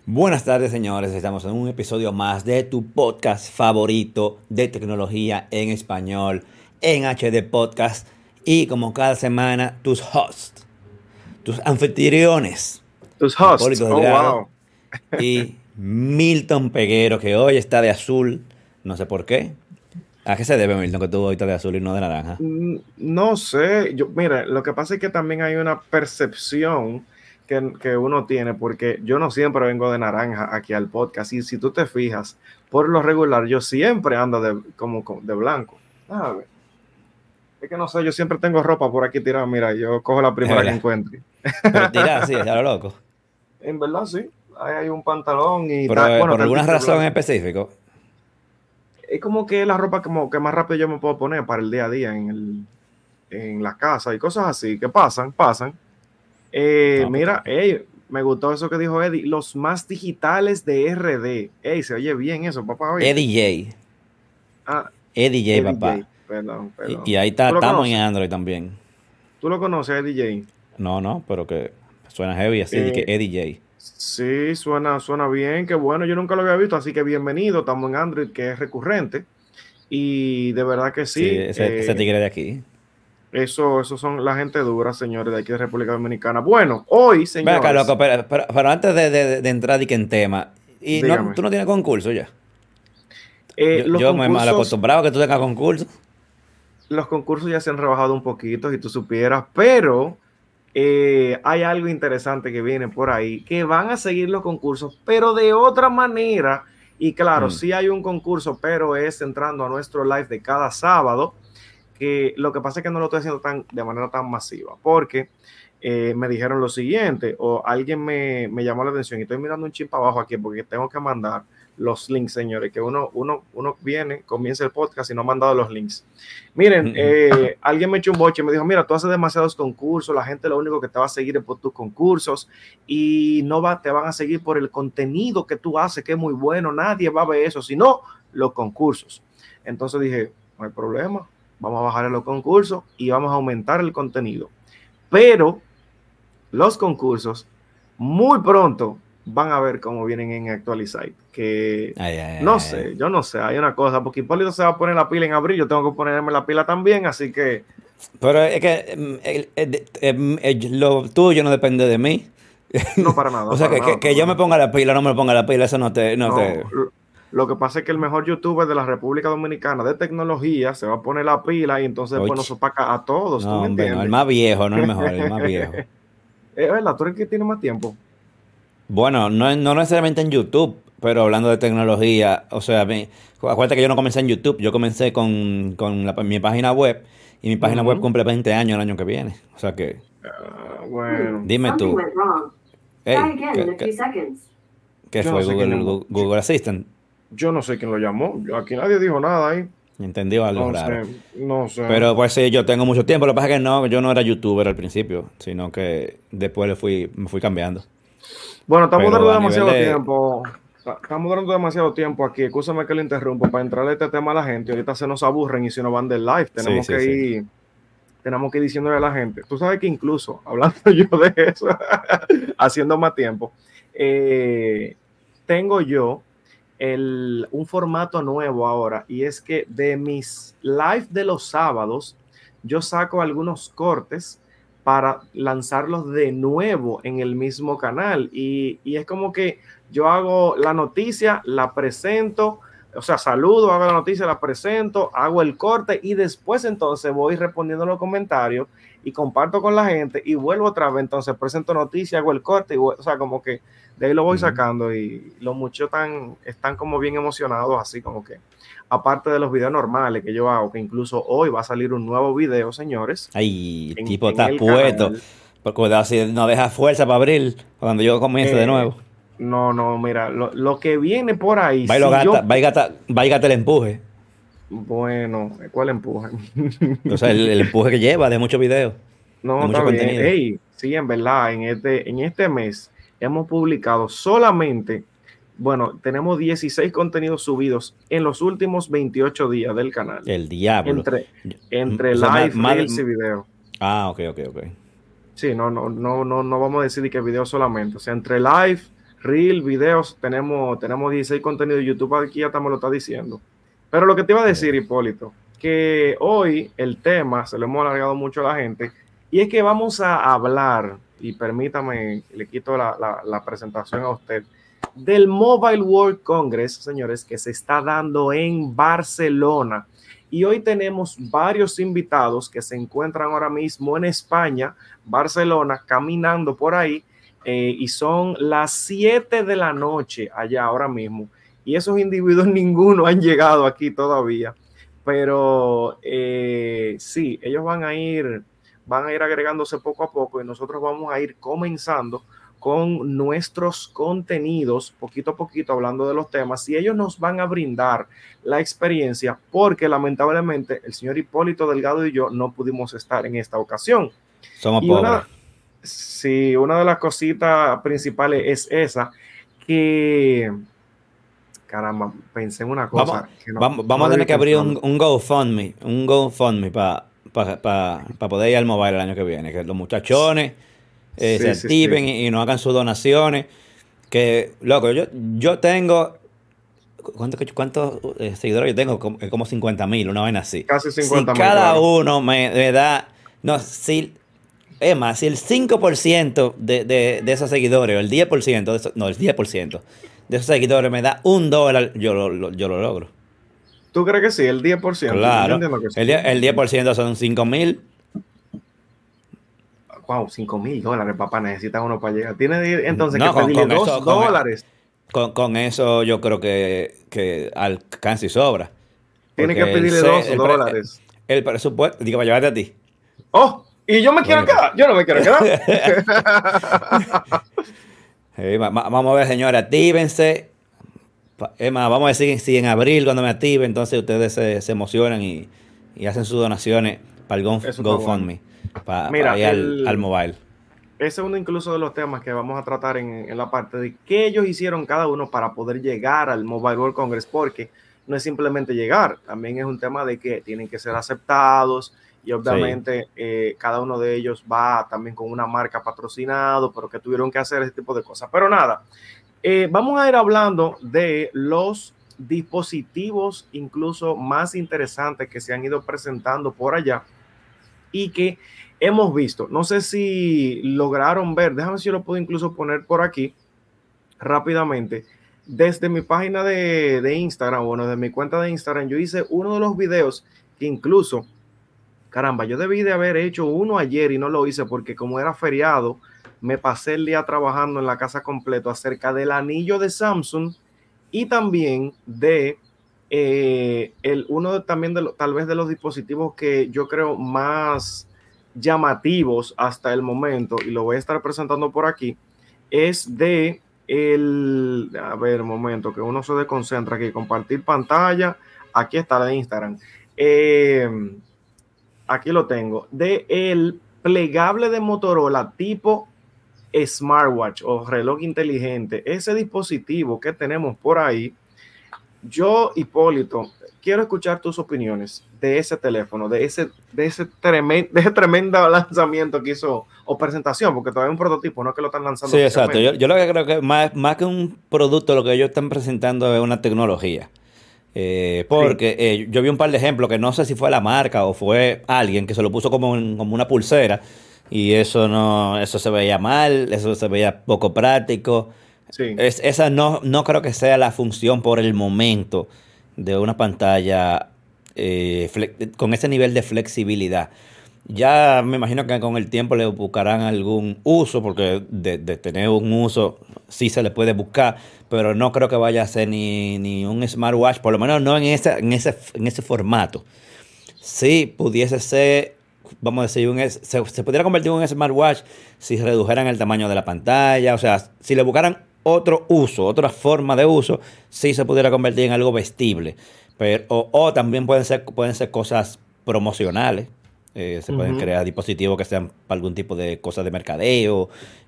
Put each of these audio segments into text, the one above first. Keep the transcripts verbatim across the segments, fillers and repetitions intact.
Buenas tardes, señores. Estamos en un episodio más de tu podcast favorito de tecnología en español, en H D Podcast. Y como cada semana, tus hosts, tus anfitriones, Tus hosts. Hipólito Oh, Delgado wow. y Milton Peguero, que hoy está de azul. No sé por qué. ¿A qué se debe, Milton, que tú hoy estás de azul y no de naranja? Mm, No sé, yo, mira, lo que pasa es que también hay una percepción que, que uno tiene, porque yo no siempre vengo de naranja aquí al podcast, y si tú te fijas, por lo regular, yo siempre ando de, como, como de blanco. A ver, es que no sé, yo siempre tengo ropa por aquí tirada, mira, yo cojo la Es primera que verdad. encuentre. Pero tira así, a lo loco. En verdad, sí, ahí hay un pantalón y Pero ta- eh, bueno, por alguna tantito razón en blanco. específico. Es como que la ropa como que más rápido yo me puedo poner para el día a día en el, en la casa y cosas así que pasan, pasan. Eh, No, porque mira, hey, me gustó eso que dijo Eddie, los más digitales de R D. Hey, se oye bien eso, papá, ¿viste? Eddie J. Ah, Eddie J, Eddie papá. J, perdón, Y, y perdón. ahí está, ¿Tú lo estamos en conoces? Android también. ¿Tú lo conoces, Eddie J? No, no, pero que suena heavy así, de que Eh, Eddie J. sí, suena, suena bien, qué bueno, yo nunca lo había visto, así que bienvenido, estamos en Android, que es recurrente, y de verdad que Sí, sí, ese, ese eh, tigre de aquí. eso, eso son la gente dura, señores, de aquí de República Dominicana. Bueno, hoy, Ve acá, loco, señores, pero, pero, pero antes de, de, de entrar y que en tema, y no, dígame, tú no tienes concurso ya. eh, Yo, los yo me mal concursos acostumbrado a que tú tengas concurso. los concursos ya se han rebajado un poquito, si tú supieras, pero eh, hay algo interesante que viene por ahí, que van a seguir los concursos, pero de otra manera. Y claro, Mm. sí hay un concurso, pero es entrando a nuestro live de cada sábado, que lo que pasa es que no lo estoy haciendo tan, de manera tan masiva, porque eh, me dijeron lo siguiente, o alguien me, me llamó la atención, y estoy mirando un chip abajo aquí, porque tengo que mandar los links, señores, que uno, uno, uno viene, comienza el podcast y no ha mandado los links. Miren, eh, alguien me echó un boche y me dijo, mira, tú haces demasiados concursos, la gente lo único que te va a seguir es por tus concursos y no va, te van a seguir por el contenido que tú haces, que es muy bueno, nadie va a ver eso, sino los concursos. Entonces dije, no hay problema, vamos a bajar los concursos y vamos a aumentar el contenido. Pero los concursos muy pronto van a ver cómo vienen en Actualizate, que Ay, ay, no ay, ay. sé, yo no sé, hay una cosa, porque Hipólito se va a poner la pila en abril, yo tengo que ponerme la pila también, así que Pero es que mm, el- el- el- el- lo tuyo no depende de mí. no para O nada, sea, para que, que, nada, para que yo me nada. ponga la pila, no me ponga la pila, eso no te, no te. No, lo que pasa es que el mejor youtuber de la República Dominicana de tecnología se va a poner la pila y entonces Uy, después nos opaca a todos, ¿tú no, me hombre, no, el entiendes? más viejo, no el mejor, el más viejo. Es verdad, tú eres el que tiene más tiempo. Bueno, no, no necesariamente en YouTube, pero hablando de tecnología, o sea, me, acuérdate que yo no comencé en YouTube, yo comencé con, con la- mi página web y mi página web Ujú. cumple veinte años el año que viene. O sea que, Ah, Hmm, bueno, dime something tú, went wrong. Try hey, again in ¿qué, a few qué- seconds. qué yo no fue sé quién Google, llamó. Google, Yo, Google Assistant? yo no sé quién lo llamó. Yo- aquí nadie dijo nada ahí. Entendió algo No raro. sé, no sé. Pero pues sí, yo tengo mucho tiempo, lo que pasa es que no, yo no era youtuber al principio, sino que después le fui, me fui cambiando. Bueno, estamos Pero dando a nivel demasiado de... tiempo. Estamos dando demasiado tiempo aquí. Escúchame que le interrumpo para entrarle a este tema a la gente. Ahorita se nos aburren y si nos van del live, Sí, tenemos sí, que sí. ir, tenemos que ir diciéndole a la gente. Tú sabes que incluso, hablando yo de eso, haciendo más tiempo, eh, tengo yo el, un formato nuevo ahora, y es que de mis live de los sábados, yo saco algunos cortes para lanzarlos de nuevo en el mismo canal. Y, y es como que yo hago la noticia, la presento, o sea, saludo, hago la noticia, la presento, hago el corte y después entonces voy respondiendo los comentarios y comparto con la gente y vuelvo otra vez, entonces presento noticia, hago el corte y voy, o sea, como que de ahí lo voy Ujú. sacando y los muchachos están, están como bien emocionados, así como que aparte de los videos normales que yo hago, que incluso hoy va a salir un nuevo video, señores, Ay, el en, tipo en está el puesto, canal. porque cuidado si no deja fuerza para abrir cuando yo comience de Eh, nuevo. no, no, mira, lo, lo que viene por ahí, Va y lo si gata, yo, va y gata, va y gata el empuje. bueno, ¿cuál empuje? O sea, el, el empuje que lleva de muchos videos, de No, está mucho bien. contenido. Hey, sí, en verdad, en este, en este mes hemos publicado solamente, bueno, tenemos dieciséis contenidos subidos en los últimos veintiocho días del canal, El diablo. entre, Yo- entre O sea, más, live, más reels y de- video. Ah, ok, ok, ok. Sí, no, no, no, no, no vamos a decir que video solamente, o sea, entre live, Reel, videos, tenemos, tenemos dieciséis contenidos de YouTube, aquí ya me lo está diciendo. Pero lo que te iba a decir, Hipólito, que hoy el tema, se lo hemos alargado mucho a la gente, y es que vamos a hablar, y permítame, le quito la, la, la presentación a usted, del Mobile World Congress, señores, que se está dando en Barcelona. Y hoy tenemos varios invitados que se encuentran ahora mismo en España, Barcelona, caminando por ahí, eh, y son las siete de la noche allá ahora mismo. Y esos individuos ninguno han llegado aquí todavía. Pero eh, sí, ellos van a ir, van a ir agregándose poco a poco y nosotros vamos a ir comenzando con nuestros contenidos, poquito a poquito, hablando de los temas, y ellos nos van a brindar la experiencia, porque lamentablemente el señor Hipólito Delgado y yo no pudimos estar en esta ocasión. Somos y pobres. Una, sí, una de las cositas principales es esa, que, caramba, pensé en una cosa. Vamos, que no, vamos, vamos no a tener que abrir un, pensando. un GoFundMe, un GoFundMe para pa, pa, pa poder ir al mobile el año que viene, que los muchachones eh, Sí, se sí, activen sí. y, y nos hagan sus donaciones. Que, loco, yo, yo tengo, ¿cuántos cuánto, eh, seguidores yo tengo? Como, como cincuenta mil, una vaina así. Casi Si cincuenta mil, cada claro. uno me, me da, no, si, es más, si el cinco por ciento de, de, de esos seguidores, o el diez por ciento, de esos, no, el diez por ciento de esos seguidores me da un dólar, yo lo, lo, yo lo logro. ¿Tú crees que sí? El diez por ciento. Yo Claro, entiendo que sí. el, el diez por ciento son cinco mil. Wow, cinco mil dólares, papá, necesita uno para llegar. Tiene entonces No, que con, pedirle con dos eso, con, dólares. con, con eso yo creo que, que alcanza y sobra. Tiene que Porque el, pedirle dos el, pre, dólares. el presupuesto, digo, para llevarte a ti. Oh, y yo me quiero Coño, quedar. Yo no me quiero quedar. hey, va, va, vamos a ver, señores, actívense. Es más, vamos a decir si en abril cuando me active, entonces ustedes se, se emocionan y, y hacen sus donaciones para el Go, GoFundMe, bueno. para, Mira, para ir el, al, al mobile. Ese es uno incluso de los temas que vamos a tratar en, en la parte de qué ellos hicieron cada uno para poder llegar al Mobile World Congress, porque no es simplemente llegar, también es un tema de que tienen que ser aceptados y obviamente sí. eh, cada uno de ellos va también con una marca patrocinado, pero que tuvieron que hacer ese tipo de cosas. Pero nada, eh, vamos a ir hablando de los dispositivos incluso más interesantes que se han ido presentando por allá y que hemos visto. No sé si lograron ver, déjame ver si yo lo puedo incluso poner por aquí rápidamente. Desde mi página de, de Instagram, bueno, de mi cuenta de Instagram, yo hice uno de los videos que incluso, caramba, yo debí de haber hecho uno ayer y no lo hice porque como era feriado, me pasé el día trabajando en la casa completo acerca del anillo de Samsung y también de eh, el, uno de, también de lo, tal vez de los dispositivos que yo creo más llamativos hasta el momento, y lo voy a estar presentando por aquí, es de el, a ver, un momento, que uno se desconcentra aquí, compartir pantalla, aquí está la de Instagram, eh, aquí lo tengo, de el plegable de Motorola tipo smartwatch o reloj inteligente, ese dispositivo que tenemos por ahí. Yo, Hipólito, quiero escuchar tus opiniones de ese teléfono, de ese, de ese, tremendo, de ese tremendo lanzamiento que hizo, o presentación, porque todavía es un prototipo, no es que lo están lanzando. Sí, exacto. Yo, yo lo que creo que más, más que un producto, lo que ellos están presentando es una tecnología. Eh, porque sí. eh, yo vi un par de ejemplos que no sé si fue la marca o fue alguien que se lo puso como, un, como una pulsera y eso no, eso se veía mal, eso se veía poco práctico. Sí. Es, esa no, no creo que sea la función por el momento de una pantalla eh, con ese nivel de flexibilidad. Ya me imagino que con el tiempo le buscarán algún uso, porque de, de tener un uso sí se le puede buscar, pero no creo que vaya a ser ni, ni un smartwatch, por lo menos no en ese, en ese, en ese formato. Sí pudiese ser, vamos a decir, un, se, se pudiera convertir en un smartwatch si redujeran el tamaño de la pantalla, o sea, si le buscaran otro uso, otra forma de uso, sí se pudiera convertir en algo vestible. Pero, o, o también pueden ser, pueden ser cosas promocionales. Eh, se uh-huh. pueden crear dispositivos que sean para algún tipo de cosas de mercadeo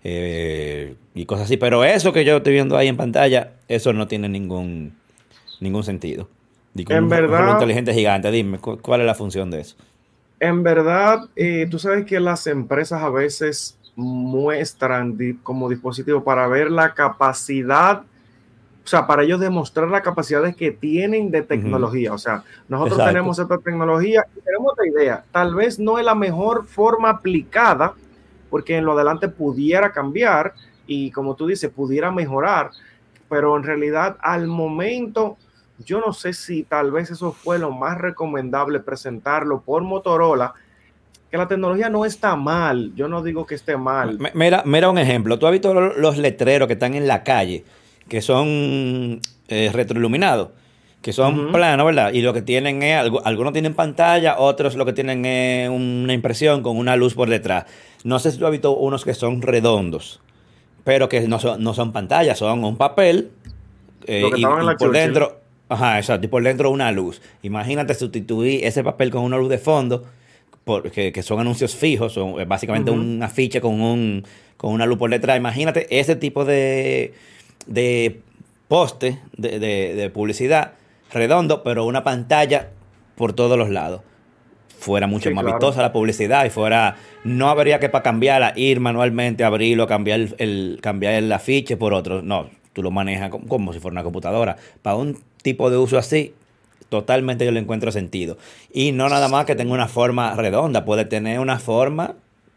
eh, y cosas así. Pero eso que yo estoy viendo ahí en pantalla, eso no tiene ningún, ningún sentido. Digo, en un, verdad, un reloj inteligente gigante, dime, ¿cuál es la función de eso? En verdad, eh, tú sabes que las empresas a veces muestran di, como dispositivo para ver la capacidad, o sea, para ellos demostrar las capacidades que tienen de tecnología. Uh-huh. O sea, nosotros Exacto. tenemos esta tecnología y tenemos otra idea. Tal vez no es la mejor forma aplicada, porque en lo adelante pudiera cambiar y, como tú dices, pudiera mejorar, pero en realidad al momento yo no sé si tal vez eso fue lo más recomendable, presentarlo por Motorola, que la tecnología no está mal, yo no digo que esté mal. Mira, mira un ejemplo, tú has visto los letreros que están en la calle, que son eh, retroiluminados, que son uh-huh. planos, ¿verdad? Y lo que tienen es, algunos tienen pantalla, otros lo que tienen es una impresión con una luz por detrás. No sé si tú has visto unos que son redondos, pero que no son, no son pantallas, son un papel eh, lo que y, en la y por dentro, ajá, exacto, y por dentro una luz. Imagínate sustituir ese papel con una luz de fondo, porque que son anuncios fijos, son básicamente uh-huh. un afiche con un con una luz por detrás. Imagínate ese tipo de de poste de, de, de publicidad redondo, pero una pantalla por todos los lados. Fuera mucho sí, más claro. vistosa la publicidad y fuera, no habría que para cambiarla, ir manualmente, abrirlo, cambiar el, el, cambiar el afiche por otro. No, tú lo manejas como, como si fuera una computadora. Para un tipo de uso así, totalmente yo le encuentro sentido. Y no nada más que tenga una forma redonda, puede tener una forma,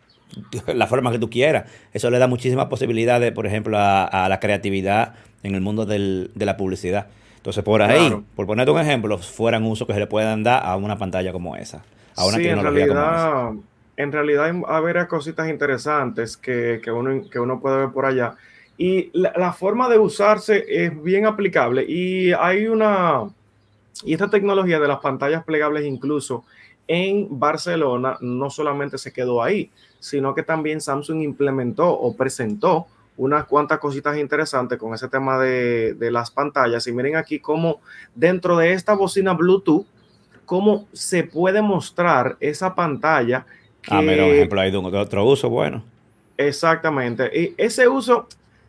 la forma que tú quieras. Eso le da muchísimas posibilidades, por ejemplo, a, a la creatividad en el mundo del, de la publicidad. Entonces, por ahí, claro. por ponerte un ejemplo, fueran usos que se le puedan dar a una pantalla como esa, a una sí, tecnología en realidad, como esa. En realidad hay, hay varias cositas interesantes que, que, uno, que uno puede ver por allá. Y la, la forma de usarse es bien aplicable. Y hay una... Y esta tecnología de las pantallas plegables incluso en Barcelona no solamente se quedó ahí, sino que también Samsung implementó o presentó unas cuantas cositas interesantes con ese tema de, de las pantallas. Y miren aquí cómo dentro de esta bocina Bluetooth, cómo se puede mostrar esa pantalla. Que, ah, mira, un ejemplo ahí de, un, de otro uso, bueno. Exactamente. Y ese uso,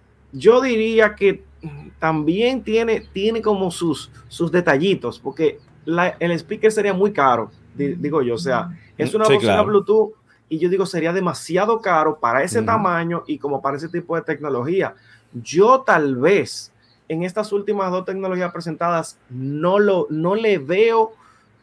yo diría que también tiene, tiene como sus, sus detallitos, porque la, el speaker sería muy caro, digo yo. O sea, es una sí, bocina claro. Bluetooth y yo digo sería demasiado caro para ese uh-huh. tamaño y como para ese tipo de tecnología. Yo tal vez en estas últimas dos tecnologías presentadas no, lo, no le veo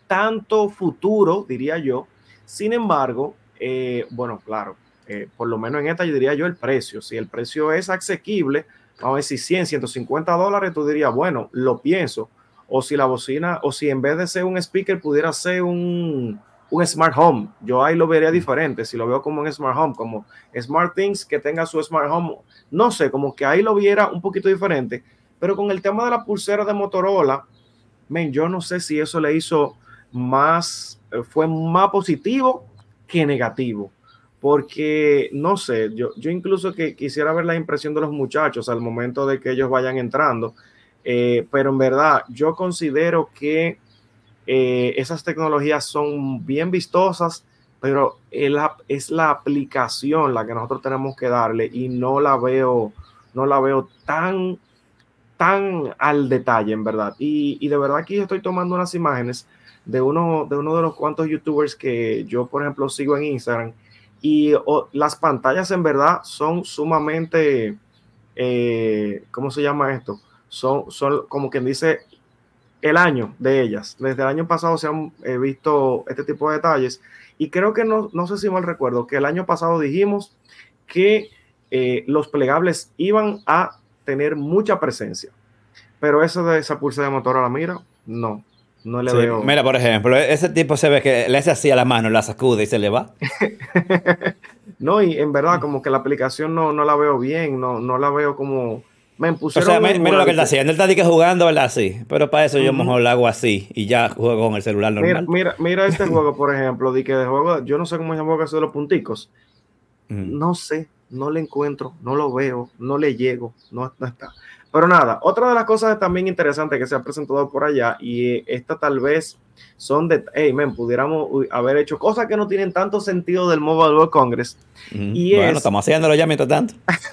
tanto futuro, diría yo. Sin embargo, eh, bueno, claro, eh, por lo menos en esta yo diría yo el precio. Si el precio es asequible, vamos a ver si cien, ciento cincuenta dólares, tú dirías, bueno, lo pienso. O si la bocina, o si en vez de ser un speaker pudiera ser un, un smart home, yo ahí lo vería diferente. Si lo veo como un smart home, como Smart Things que tenga su smart home, no sé, como que ahí lo viera un poquito diferente. Pero con el tema de la pulsera de Motorola, man, yo no sé si eso le hizo más, fue más positivo que negativo. Porque, no sé, yo, yo incluso que quisiera ver la impresión de los muchachos al momento de que ellos vayan entrando, eh, pero en verdad yo considero que eh, esas tecnologías son bien vistosas, pero el, es la aplicación la que nosotros tenemos que darle y no la veo, no la veo tan, tan al detalle, en verdad. Y, y de verdad aquí estoy tomando unas imágenes de uno, de uno de los cuantos youtubers que yo, por ejemplo, sigo en Instagram. Y oh, las pantallas en verdad son sumamente, eh, ¿cómo se llama esto? Son, son como quien dice el año de ellas. Desde el año pasado se han eh, visto este tipo de detalles. Y creo que no, no sé si mal recuerdo, que el año pasado dijimos que eh, los plegables iban a tener mucha presencia. Pero eso de esa pulsera de Motorola, mira, no. No le sí, veo. Mira, por ejemplo, ese tipo se ve que le hace así a la mano, la sacude y se le va. No, y en verdad, como que la aplicación no, no la veo bien, no, no la veo como. Me pusieron. O sea, me, mira lo que él está haciendo. Él está jugando, ¿verdad? Sí. Pero para eso uh-huh. yo mejor lo hago así y ya juego con el celular normal. Mira, mira, mira este juego, por ejemplo, de que de juego, yo no sé cómo se llama eso de los punticos. Uh-huh. No sé, no le encuentro, no lo veo, no le llego, no, no está. Pero nada, otra de las cosas también interesantes que se ha presentado por allá, y esta tal vez son de, hey, man, pudiéramos haber hecho cosas que no tienen tanto sentido del Mobile World Congress. Mm, y bueno, es, estamos haciéndolo ya mientras tanto.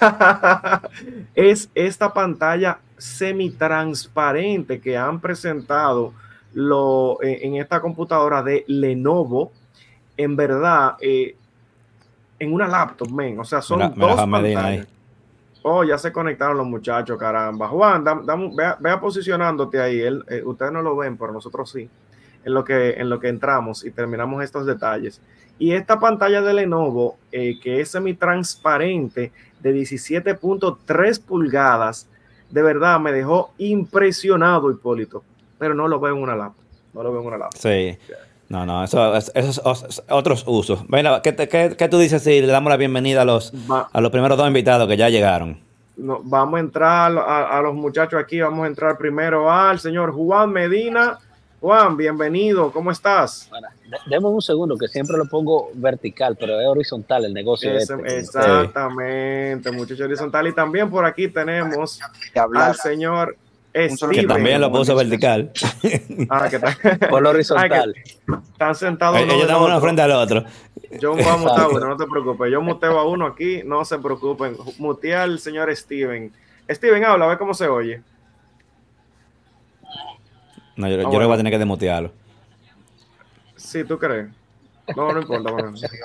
Es esta pantalla semitransparente que han presentado lo, en, en esta computadora de Lenovo. En verdad, eh, en una laptop, men. O sea, son Mira, mira dos Juan Medina pantallas. ahí. Oh, ya se conectaron los muchachos, caramba. Juan, dam- dam- vea, vea posicionándote ahí. Él, eh, ustedes no lo ven, pero nosotros sí. En lo que, en lo que entramos y terminamos estos detalles. Y esta pantalla de Lenovo, eh, que es semitransparente de diecisiete punto tres pulgadas, de verdad me dejó impresionado, Hipólito. Pero no lo veo en una laptop. No lo veo en una laptop. Sí. No, no, eso, eso es os- otros usos. Bueno, ¿qué, te- qué- qué tú dices si le damos la bienvenida a los, Va- a los primeros dos invitados que ya llegaron? no, vamos a entrar a, a los muchachos aquí. Vamos a entrar primero al señor Juan Medina. Juan, bienvenido. ¿Cómo estás? Bueno, de- demos un segundo, que siempre lo pongo vertical, pero es horizontal el negocio Ese- este. como exactamente, muchacho horizontal. Y también por aquí tenemos de hablar. al señor Que Steven. también lo puso vertical. Ah, que está- Por lo Ah, horizontal. que están sentados uno Ellos del están uno otro. frente al otro. Yo voy a mutear Exacto. uno, no te preocupes. Yo muteo a uno aquí, no se preocupen. Mutea al señor Steven. Steven, habla, a ver cómo se oye. No, yo, yo Ah, creo que bueno. voy a tener que desmutearlo. Sí, ¿tú crees? No, no importa. Bueno. Sí,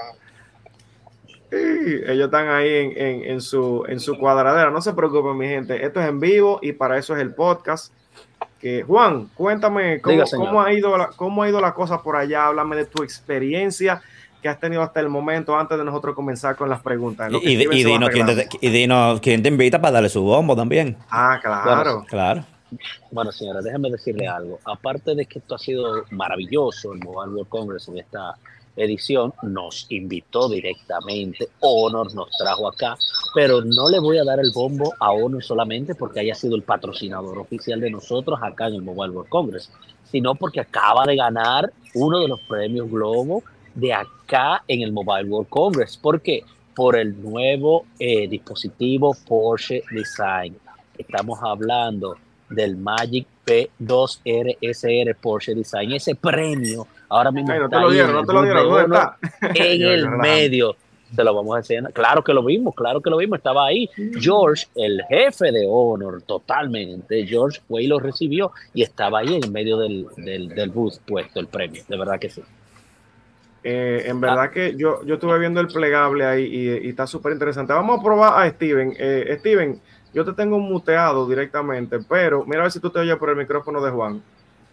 ellos están ahí en, en, en, su, en su cuadradera. No se preocupen, mi gente. Esto es en vivo y para eso es el podcast. Que, Juan, cuéntame cómo, Diga, señor. cómo, ha ido la, cómo ha ido la cosa por allá. Háblame de tu experiencia que has tenido hasta el momento antes de nosotros comenzar con las preguntas. en lo que Y, y, Steven y se va dinos quién te, arreglando. y dinos quién te invita para darle su bombo también. Ah, claro. Claro. Bueno, señora, déjame decirle algo. Aparte de que esto ha sido maravilloso, el Mobile World Congress en esta edición nos invitó directamente, Honor nos trajo acá, pero no le voy a dar el bombo a Honor solamente porque haya sido el patrocinador oficial de nosotros acá en el Mobile World Congress, sino porque acaba de ganar uno de los premios Globo de acá en el Mobile World Congress. ¿Por qué? Por el nuevo eh, dispositivo Porsche Design. Estamos hablando del Magic P dos R S R Porsche Design. Ese premio ahora mismo Ay, no está te lo ahí dieron, en no el te lo booth dieron. de ¿Dónde Honor, está? en Yo, el yo, medio. Se lo vamos a enseñar. Claro que lo vimos, claro que lo vimos. Estaba ahí George, el jefe de Honor, totalmente. George fue y lo recibió y estaba ahí en medio del, del, del booth puesto el premio. De verdad que sí. Eh, en verdad ah. que yo, yo estuve viendo el plegable ahí y, y está súper interesante. Vamos a probar a Steven. Eh, Steven, yo te tengo muteado directamente, pero mira a ver si tú te oyes por el micrófono de Juan.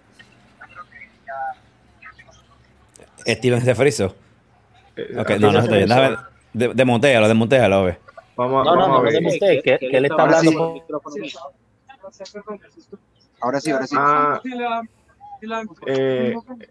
Steven se friso. Eh, Ok, no, no se te oye. De, desmontéalo, desmontéalo, a ver. Vamos, no, vamos no, a no, ver. no usted, que, que él está Ahora hablando sí. por el micrófono. Ahora sí, ahora sí. Ah, eh,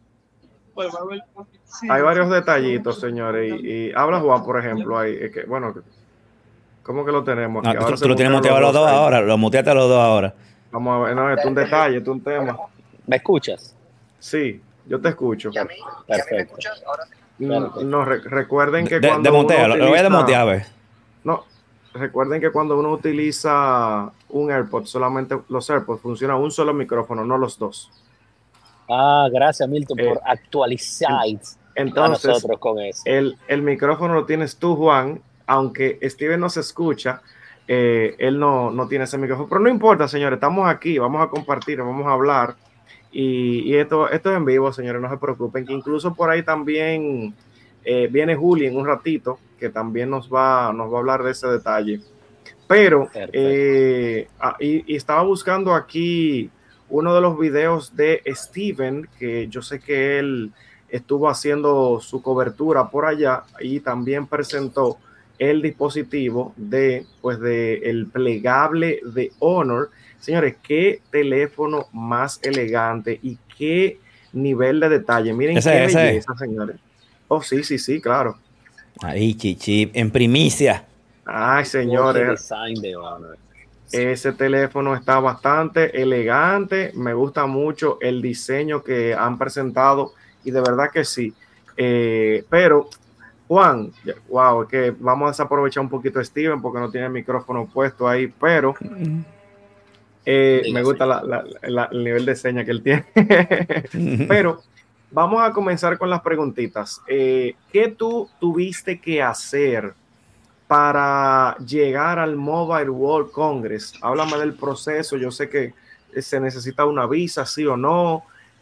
hay varios detallitos, señores. Y, y habla Juan, por ejemplo. Ahí, es que, bueno, ¿cómo que lo tenemos aquí? No, Ahora tú, se tú lo tienes mutearon muteado a los dos ahí. ahora, lo muteaste a los dos ahora. Vamos a ver, no, esto es un detalle, esto es un tema. ¿Me escuchas? Sí, yo te escucho. Perfecto. No, no, re- recuerden que De, cuando desmontéalo, uno lo voy a utiliza- desmontear, a ver. No, recuerden que cuando uno utiliza un AirPod, solamente los AirPods funcionan un solo micrófono, no los dos. Ah, gracias, Milton, por Eh, actualizar a Entonces, nosotros con eso. el, el micrófono lo tienes tú, Juan, aunque Steven no se escucha, eh, él no, no tiene ese micrófono. Pero no importa, señores, estamos aquí, vamos a compartir, vamos a hablar. Y, y esto, esto es en vivo, señores, no se preocupen, que incluso por ahí también eh, viene Juli en un ratito, que también nos va, nos va a hablar de ese detalle. Pero, eh, ah, y, y estaba buscando aquí uno de los videos de Steven, que yo sé que él estuvo haciendo su cobertura por allá y también presentó el dispositivo de, pues, de el plegable de Honor. Señores, qué teléfono más elegante y qué nivel de detalle. Miren Ese, qué ese. belleza, señores. Oh, sí, sí, sí, claro. Ahí, chichi, en primicia. Ay, Porsche señores, Design de Honor. ese teléfono está bastante elegante. Me gusta mucho el diseño que han presentado y de verdad que sí. Eh, pero, Juan, wow, es que vamos a desaprovechar un poquito a Steven porque no tiene el micrófono puesto ahí, pero eh, me gusta la, la, la, el nivel de seña que él tiene. Pero vamos a comenzar con las preguntitas. Eh, ¿Qué tú tuviste que hacer para llegar al Mobile World Congress? Háblame del proceso. Yo sé que se necesita una visa, sí o no.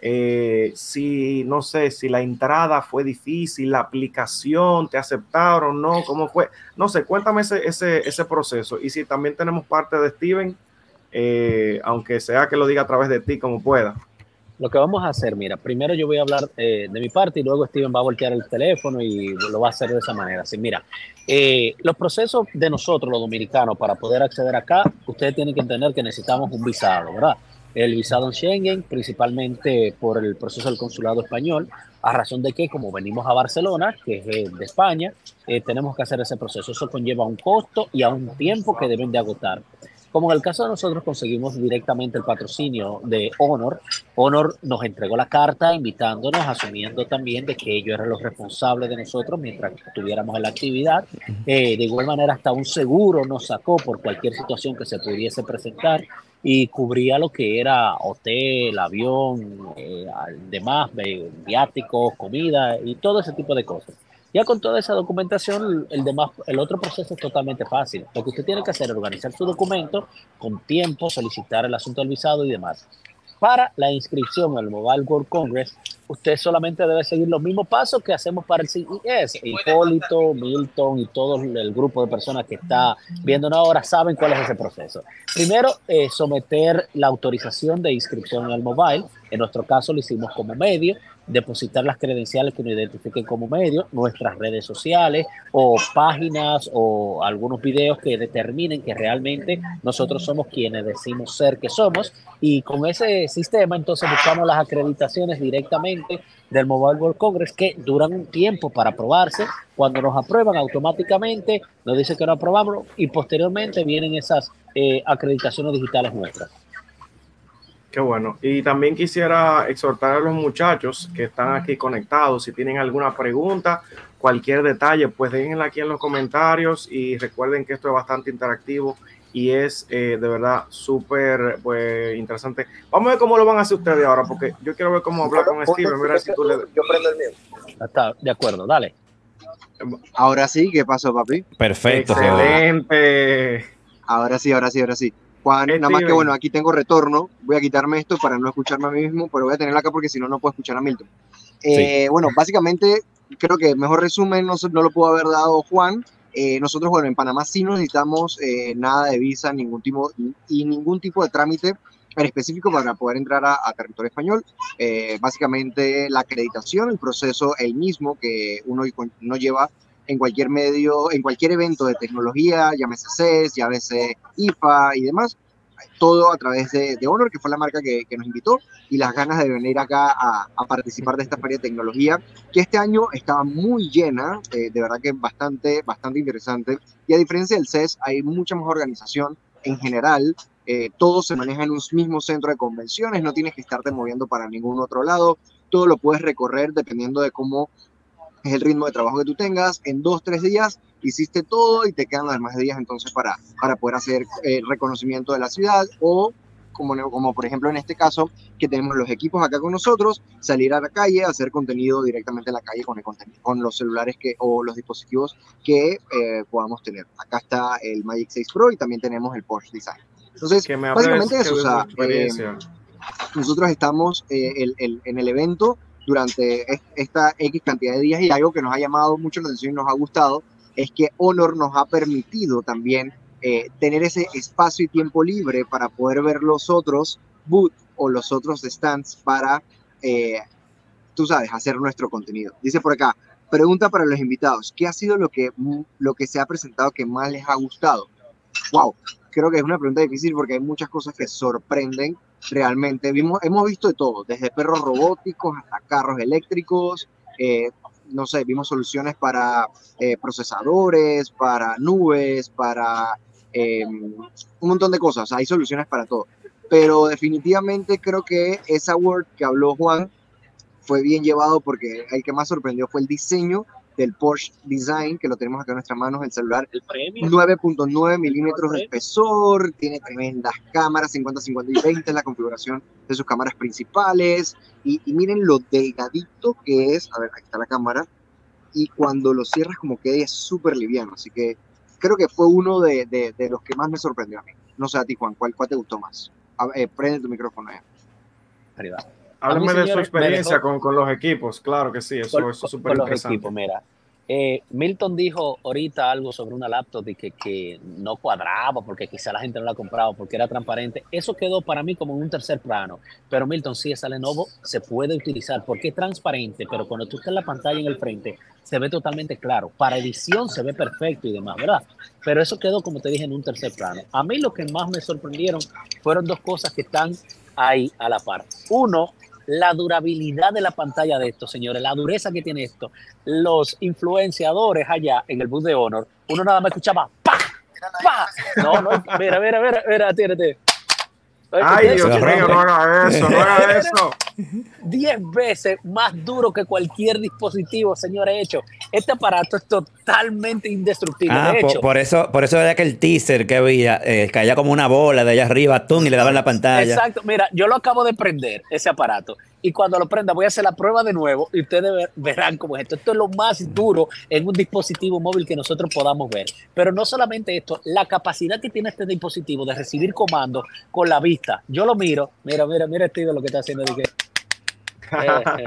eh, si, no sé, si la entrada fue difícil, la aplicación, te aceptaron, no, cómo fue, no sé, cuéntame ese, ese, ese proceso. Y si también tenemos parte de Steven, eh, aunque sea que lo diga a través de ti, como pueda. Lo que vamos a hacer, mira, primero yo voy a hablar eh, de mi parte y luego Steven va a voltear el teléfono y lo va a hacer de esa manera. Así, mira, eh, los procesos de nosotros, los dominicanos, para poder acceder acá, ustedes tienen que entender que necesitamos un visado, ¿verdad? El visado en Schengen, principalmente por el proceso del consulado español, a razón de que como venimos a Barcelona, que es eh, de España, eh, tenemos que hacer ese proceso. Eso conlleva un costo y a un tiempo que deben de agotar. Como en el caso de nosotros conseguimos directamente el patrocinio de Honor, Honor nos entregó la carta invitándonos, asumiendo también de que ellos eran los responsables de nosotros mientras estuviéramos en la actividad. Eh, de igual manera, hasta un seguro nos sacó por cualquier situación que se pudiese presentar y cubría lo que era hotel, avión, eh, demás, viáticos, comida y todo ese tipo de cosas. Ya con toda esa documentación, el, demás, el otro proceso es totalmente fácil. Lo que usted tiene que hacer es organizar su documento con tiempo, solicitar el asunto del visado y demás. Para la inscripción al Mobile World Congress, usted solamente debe seguir los mismos pasos que hacemos para el C E S. Hipólito, Milton y todo el grupo de personas que está viendo ahora saben cuál es ese proceso. Primero, eh, someter la autorización de inscripción al mobile. En nuestro caso lo hicimos como medio, depositar las credenciales que nos identifiquen como medio, nuestras redes sociales o páginas o algunos videos que determinen que realmente nosotros somos quienes decimos ser que somos, y con ese sistema entonces buscamos las acreditaciones directamente del Mobile World Congress que duran un tiempo para aprobarse. Cuando nos aprueban automáticamente nos dice que no aprobamos y posteriormente vienen esas eh, acreditaciones digitales nuestras. Qué bueno. Y también quisiera exhortar a los muchachos que están aquí conectados, si tienen alguna pregunta, cualquier detalle, pues déjenla aquí en los comentarios y recuerden que esto es bastante interactivo y es eh, de verdad súper pues, interesante. Vamos a ver cómo lo van a hacer ustedes ahora, porque yo quiero ver cómo hablar con Steven. Mira si tú le... Yo prendo el mío. Está de acuerdo, dale. Ahora sí, ¿qué pasó, papi? Perfecto. Excelente. Ahora sí, ahora sí, ahora sí. Juan, Steven. nada más que bueno, aquí tengo retorno. Voy a quitarme esto para no escucharme a mí mismo, pero voy a tenerlo acá porque si no, no puedo escuchar a Milton. Eh, sí. Bueno, básicamente, creo que el mejor resumen no, no lo pudo haber dado Juan. Eh, nosotros, bueno, en Panamá sí no necesitamos eh, nada de visa, ningún tipo, y ningún tipo de trámite en específico para poder entrar a, a territorio español. Eh, básicamente, la acreditación, el proceso, el mismo que uno, uno lleva en cualquier medio, en cualquier evento de tecnología, llámese C E S, llámese I F A y demás, todo a través de, de Honor, que fue la marca que, que nos invitó, y las ganas de venir acá a, a participar de esta feria de tecnología, que este año estaba muy llena, eh, de verdad que bastante, bastante interesante, y a diferencia del C E S, hay mucha más organización en general, eh, todo se maneja en un mismo centro de convenciones, no tienes que estarte moviendo para ningún otro lado, todo lo puedes recorrer dependiendo de cómo es el ritmo de trabajo que tú tengas. En dos, tres días hiciste todo y te quedan los demás días entonces para, para poder hacer eh, reconocimiento de la ciudad o, como, como por ejemplo en este caso, que tenemos los equipos acá con nosotros, salir a la calle, hacer contenido directamente en la calle con, el contenido, con los celulares que, o los dispositivos que eh, podamos tener. Acá está el Magic seis Pro y también tenemos el Porsche Design. Entonces, básicamente eso, o sea, eh, nosotros estamos eh, el, el, en el evento durante esta X cantidad de días, y algo que nos ha llamado mucho la atención y nos ha gustado es que Honor nos ha permitido también eh, tener ese espacio y tiempo libre para poder ver los otros booths o los otros stands para, eh, tú sabes, hacer nuestro contenido. Dice por acá, pregunta para los invitados, ¿qué ha sido lo que, lo que se ha presentado que más les ha gustado? Wow, creo que es una pregunta difícil porque hay muchas cosas que sorprenden realmente. Vimos, hemos visto de todo, desde perros robóticos hasta carros eléctricos, eh, no sé, vimos soluciones para eh, procesadores, para nubes, para eh, un montón de cosas, o sea, hay soluciones para todo. Pero definitivamente creo que esa word que habló Juan fue bien llevado porque el que más sorprendió fue el diseño del Porsche Design, que lo tenemos acá en nuestras manos, el celular, nueve punto nueve milímetros de espesor, tiene tremendas cámaras, cincuenta, cincuenta y veinte es la configuración de sus cámaras principales, y, y miren lo delgadito que es, a ver, aquí está la cámara, y cuando lo cierras como que es súper liviano, así que creo que fue uno de, de, de los que más me sorprendió a mí. No sé a ti, Juan, ¿cuál, cuál te gustó más? A ver, eh, prende tu micrófono allá. Arriba. Háblame mí, de su señores, me experiencia dejó- con, con los equipos. Claro que sí, eso, con, eso es con- súper con los interesante. equipos, mira. Eh, Milton dijo ahorita algo sobre una laptop de que, que no cuadraba porque quizá la gente no la compraba porque era transparente. Eso quedó para mí como en un tercer plano. Pero Milton, sí, esa Lenovo se puede utilizar porque es transparente, pero cuando tú estás en la pantalla en el frente se ve totalmente claro. Para edición se ve perfecto y demás, ¿verdad? Pero eso quedó, como te dije, en un tercer plano. A mí lo que más me sorprendieron fueron dos cosas que están ahí a la par. Uno, la durabilidad de la pantalla de esto, señores, la dureza que tiene esto. Los influenciadores allá en el bus de Honor, uno nada más escuchaba ¡pa! ¡pa! No, no, mira, mira, mira, mira, tírate. Ay, Se Dios lo mío, rompe. no haga eso, no haga eso. diez veces más duro que cualquier dispositivo, señores, hecho. Este aparato es totalmente indestructible. Ah, De por, hecho, por eso, por eso era que el teaser que había, eh, caía como una bola de allá arriba, tum, y le daban la pantalla. exacto, mira, yo lo acabo de prender, ese aparato, y cuando lo prenda voy a hacer la prueba de nuevo y ustedes ver, verán cómo es esto. Esto es lo más duro en un dispositivo móvil que nosotros podamos ver. Pero no solamente esto, la capacidad que tiene este dispositivo de recibir comandos con la vista. Yo lo miro, mira, mira, mira este lo que está haciendo. De que, eh, eh,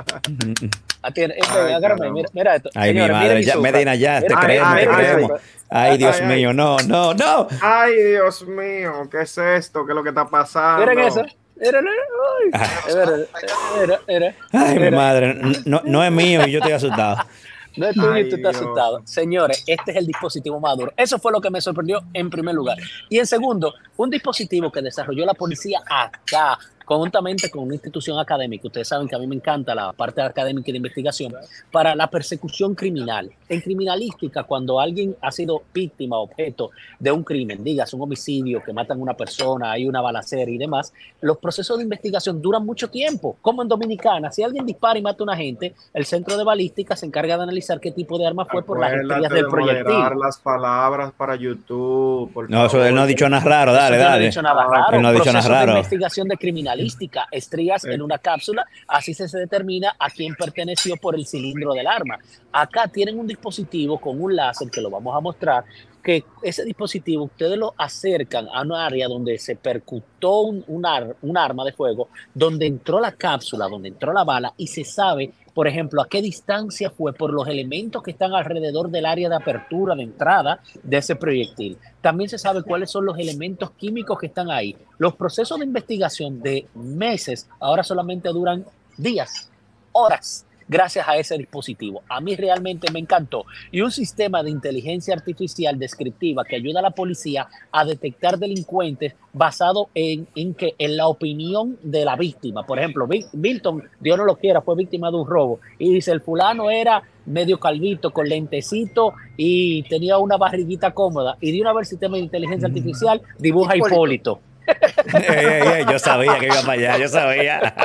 atiende, este, Ay, agárrame, mira, mira esto. Ay, mi Señores, madre, miren y ya, sufran. Medina, ya, te Miren, Ay, creemos, ay, te miren y ay, creemos. sufran. Ay, Dios ay, ay. mío, no, no, no. Ay, Dios mío, ¿qué es esto? ¿Qué es lo que está pasando? Miren eso. Miren, ay. Mira, mira, mira, Ay, mi mira. madre, no, no es mío y yo estoy asustado. No es tuyo y Ay, tú estás Dios. asustado. Señores, este es el dispositivo maduro. Eso fue lo que me sorprendió en primer lugar. Y en segundo, un dispositivo que desarrolló la policía acá, conjuntamente con una institución académica. Ustedes saben que a mí me encanta la parte académica y de investigación para la persecución criminal. En criminalística, cuando alguien ha sido víctima, objeto de un crimen, digas un homicidio, que matan a una persona, hay una balacera y demás, los procesos de investigación duran mucho tiempo. Como en Dominicana, si alguien dispara y mata a una gente, el centro de balística se encarga de analizar qué tipo de arma fue por las Acuérdate estrellas de del proyectil. moderar las palabras para YouTube, por No, eso favor. él no ha dicho nada raro, dale, Eso yo no he dale. dicho nada Ah, raro. él no ha dicho Proceso nada de raro. investigación de criminalística, estrellas Eh. en una cápsula, así se, se determina a quién perteneció por el cilindro del arma. Acá tienen un dispositivo con un láser que lo vamos a mostrar, que ese dispositivo ustedes lo acercan a un área donde se percutó un, un, ar, un arma de fuego, donde entró la cápsula, donde entró la bala y se sabe, por ejemplo, a qué distancia fue por los elementos que están alrededor del área de apertura, de entrada de ese proyectil. También se sabe cuáles son los elementos químicos que están ahí. Los procesos de investigación de meses ahora solamente duran días, horas, gracias a ese dispositivo. A mí realmente me encantó. Y un sistema de inteligencia artificial descriptiva que ayuda a la policía a detectar delincuentes basado en, en, que, en la opinión de la víctima. Por ejemplo, Milton, Dios no lo quiera, fue víctima de un robo. Y dice, el fulano era medio calvito, con lentecito y tenía una barriguita cómoda. Y de una vez el sistema de inteligencia artificial dibuja Hipólito. Hipólito. Ey, ey, ey, yo sabía que iba para allá, yo sabía.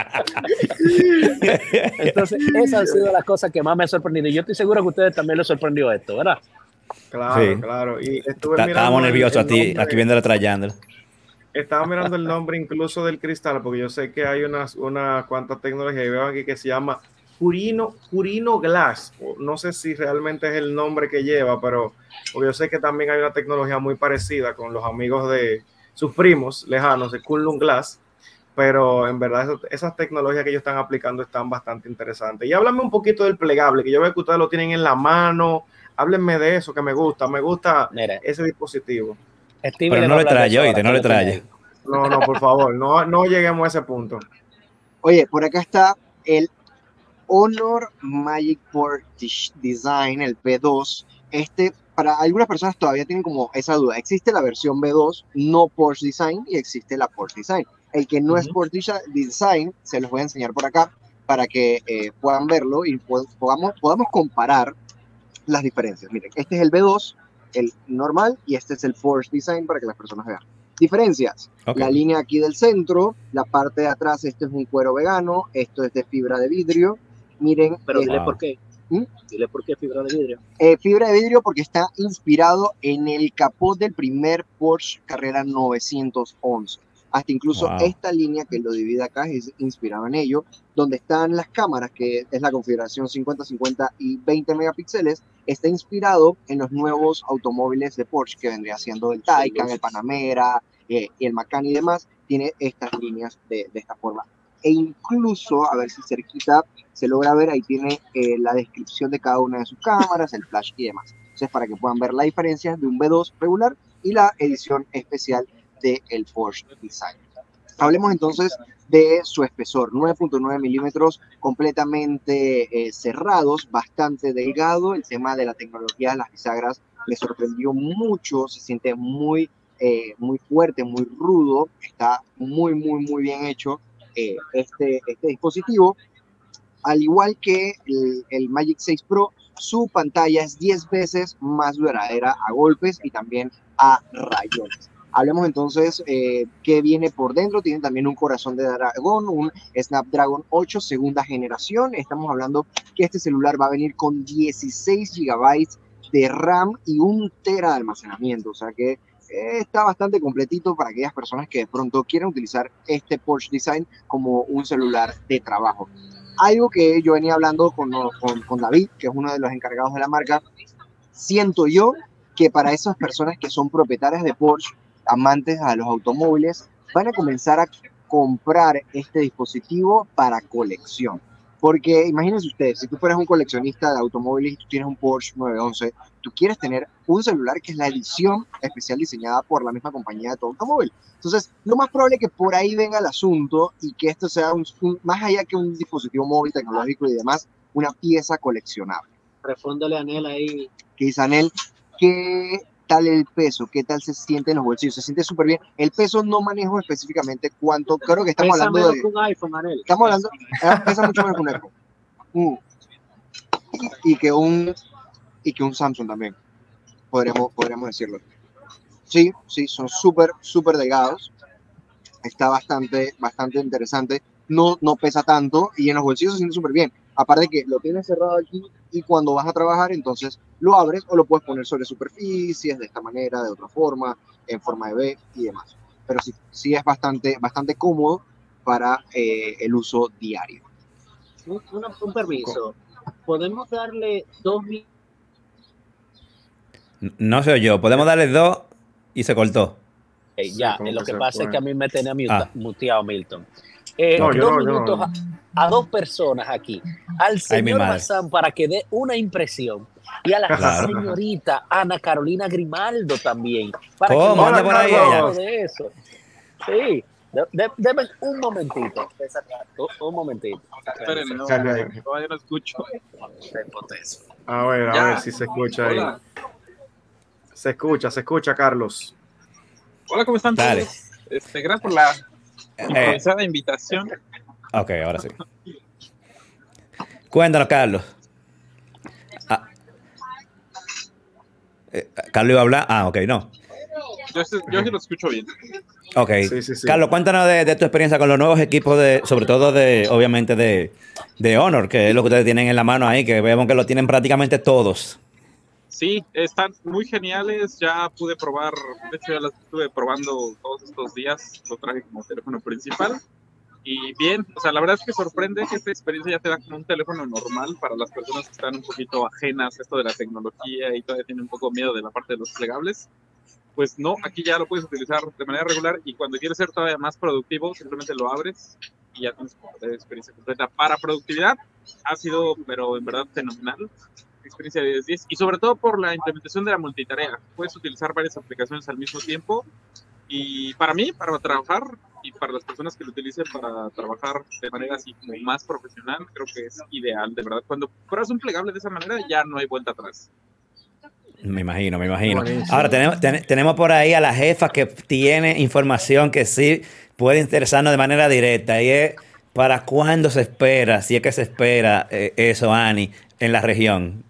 Entonces, esas han sido las cosas que más me han sorprendido. Y yo estoy seguro que a ustedes también les sorprendió esto, ¿verdad? Claro, Sí. claro. Y estuve Está- mirando Estábamos el- nerviosos el a ti, nombre- aquí viéndolo trayéndolo. Estaba mirando el nombre incluso del cristal, porque yo sé que hay unas una cuantas tecnologías y veo aquí que se llama Purino, Purino Glass. No sé si realmente es el nombre que lleva, pero porque yo sé que también hay una tecnología muy parecida con los amigos de sus primos lejanos de Kunlun Glass, pero en verdad esas, esas tecnologías que ellos están aplicando están bastante interesantes. Y háblame un poquito del plegable, que yo veo que ustedes lo tienen en la mano. Háblenme de eso, que me gusta, me gusta Mira, ese dispositivo. Steve Pero le no va a le hablar de trae, eso oíste, ahora, no que le lo tiene trae. ahí. No, no, por favor, no, no lleguemos a ese punto. Oye, por acá está el Honor Magic Port Design, el V dos. Este, para algunas personas todavía tienen como esa duda. Existe la versión V dos, no Porsche Design, y existe la Porsche Design. El que no uh-huh. es Porsche Design, se los voy a enseñar por acá para que eh, puedan verlo y podamos, podamos comparar las diferencias. Miren, este es el V dos, el normal, y este es el Porsche Design para que las personas vean. Diferencias. Okay. La línea aquí del centro, la parte de atrás, esto es un cuero vegano, esto es de fibra de vidrio. Miren. Pero eh, dile wow. por qué. ¿Mm? Dile por qué fibra de vidrio. Eh, fibra de vidrio porque está inspirado en el capó del primer Porsche Carrera novecientos once. Hasta incluso wow. esta línea que lo divide acá es inspirado en ello, donde están las cámaras, que es la configuración cincuenta cincuenta y veinte megapíxeles, está inspirado en los nuevos automóviles de Porsche, que vendría siendo el Taycan, el Panamera, eh, y el Macan y demás, tiene estas líneas de, de esta forma. e incluso, a ver si cerquita se logra ver, ahí tiene eh, la descripción de cada una de sus cámaras, el flash y demás. Entonces, para que puedan ver la diferencia de un B dos regular y la edición especial del Porsche Design. Hablemos entonces de su espesor, nueve punto nueve milímetros, completamente eh, cerrados, bastante delgado. El tema de la tecnología de las bisagras me sorprendió mucho, se siente muy, eh, muy fuerte, muy rudo, está muy, muy, muy bien hecho eh, este, este dispositivo. Al igual que el, el Magic seis Pro, su pantalla es diez veces más duradera a golpes y también a rayones. Hablemos entonces eh, qué viene por dentro. Tienen también un corazón de dragón, un Snapdragon ocho segunda generación. Estamos hablando que este celular va a venir con dieciséis gigabytes de RAM y un tera de almacenamiento. O sea que eh, está bastante completito para aquellas personas que de pronto quieran utilizar este Porsche Design como un celular de trabajo. Algo que yo venía hablando con, con, con David, que es uno de los encargados de la marca, siento yo que para esas personas que son propietarias de Porsche, amantes a los automóviles, van a comenzar a comprar este dispositivo para colección. Porque imagínense ustedes, si tú fueras un coleccionista de automóviles y tú tienes un Porsche nueve once, tú quieres tener un celular que es la edición especial diseñada por la misma compañía de tu automóvil. Entonces, lo más probable es que por ahí venga el asunto y que esto sea un, un, más allá que un dispositivo móvil tecnológico y demás, una pieza coleccionable. Respóndele a Anel ahí. ¿Qué dice Anel? ¿Qué tal el peso? ¿Qué tal se siente en los bolsillos? Se siente súper bien. El peso no manejo específicamente cuánto. Creo que estamos pesa hablando menos de... que un iPhone, Anel. Estamos hablando... Eh, pesa mucho menos que un iPhone. Mm. Y, y, que un, y que un Samsung también. Podríamos, podríamos decirlo. Sí, sí, son súper, súper delgados. Está bastante, bastante interesante. No, no pesa tanto y en los bolsillos se siente súper bien. Aparte de que lo tienes cerrado aquí y cuando vas a trabajar, entonces lo abres o lo puedes poner sobre superficies de esta manera, de otra forma, en forma de B y demás. Pero sí, sí es bastante, bastante cómodo para eh, el uso diario. Un, un, un permiso. ¿Podemos darle dos mil? No soy yo. Podemos darle dos y se cortó. Okay, ya, sí, lo que, que fue. pasa es que a mí me tenía ah. muteado Milton. Eh, no, dos yo no, minutos yo no. A, a dos personas aquí. Al señor Ay, Bazán para que dé una impresión. Y a la claro. señorita Ana Carolina Grimaldo también. Para ¿Cómo? que Anda por ahí ella. De eso. Sí. De, de, deme un momentito. Un momentito. Esperen, no, todavía no escucho. A ver, a ya. ver si se escucha Hola. ahí. Se escucha, se escucha, Carlos. Hola, ¿cómo están Dale. todos? Este, gracias por la improvisada eh. invitación. Ok, ahora sí. Cuéntanos, Carlos. Ah. Eh, ¿Carlos iba a hablar? Ah, ok, no. Yo, yo sí lo escucho bien. Ok. Sí, sí, sí. Carlos, cuéntanos de, de tu experiencia con los nuevos equipos, de, sobre todo de, obviamente, de, de Honor, que es lo que ustedes tienen en la mano ahí, que vemos que lo tienen prácticamente todos. Sí, están muy geniales. Ya pude probar, de hecho ya las estuve probando todos estos días. Lo traje como teléfono principal. Y bien, o sea, la verdad es que sorprende que esta experiencia ya te da como un teléfono normal para las personas que están un poquito ajenas a esto de la tecnología y todavía tienen un poco miedo de la parte de los plegables. Pues no, aquí ya lo puedes utilizar de manera regular y cuando quieres ser todavía más productivo, simplemente lo abres y ya tienes una experiencia completa. Para productividad ha sido, pero en verdad, fenomenal. Experiencia de diez diez y sobre todo por la implementación de la multitarea. Puedes utilizar varias aplicaciones al mismo tiempo y para mí, para trabajar y para las personas que lo utilicen para trabajar de manera así como más profesional, creo que es ideal, de verdad. Cuando pruebas un plegable de esa manera ya no hay vuelta atrás. Me imagino, me imagino. Buenísimo. Ahora tenemos, ten, tenemos por ahí a la jefa que tiene información que sí puede interesarnos de manera directa y es para cuándo se espera, si es que se espera eh, eso, Ani, en la región.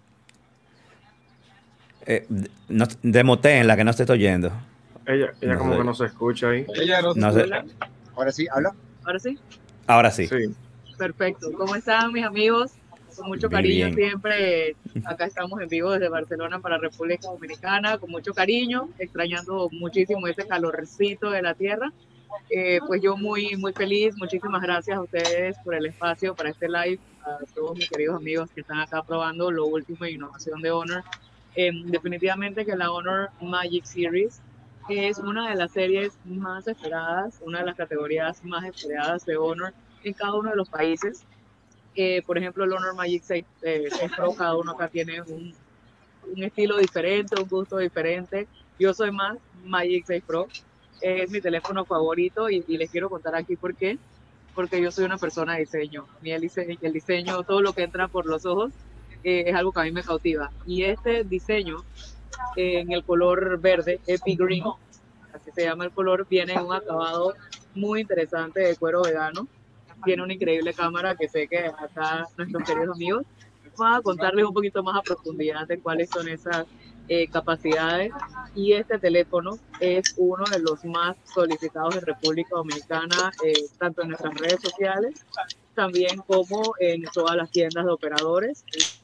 Eh, no, demoté en la que no te estoy oyendo. Ella, ella no como sé. que no se escucha ahí. Ella no, no se sé. Ahora sí, ¿habla? ¿Ahora sí? Ahora sí. Sí. Perfecto. ¿Cómo están mis amigos? Con mucho cariño bien. Siempre. Acá estamos en vivo desde Barcelona para República Dominicana, con mucho cariño, extrañando muchísimo ese calorcito de la tierra. Eh, pues yo muy, muy feliz. Muchísimas gracias a ustedes por el espacio para este live, a todos mis queridos amigos que están acá probando lo último en innovación de Honor. Eh, definitivamente que la Honor Magic Series es una de las series más esperadas, una de las categorías más esperadas de Honor. en cada uno de los países. Eh, por ejemplo, el Honor Magic seis, eh, seis Pro, cada uno acá tiene un, un estilo diferente, un gusto diferente. Yo soy más Magic seis Pro, es mi teléfono favorito y, y les quiero contar aquí por qué. Porque yo soy una persona de diseño. Y el diseño, el diseño todo lo que entra por los ojos, eh, es algo que a mí me cautiva. Y este diseño, eh, en el color verde, Epic Green, así se llama el color, viene en un acabado muy interesante de cuero vegano. Tiene una increíble cámara que sé que acá nuestros queridos amigos van a contarles un poquito más a profundidad de cuáles son esas eh, capacidades. Y este teléfono es uno de los más solicitados en República Dominicana, eh, tanto en nuestras redes sociales, también como en todas las tiendas de operadores.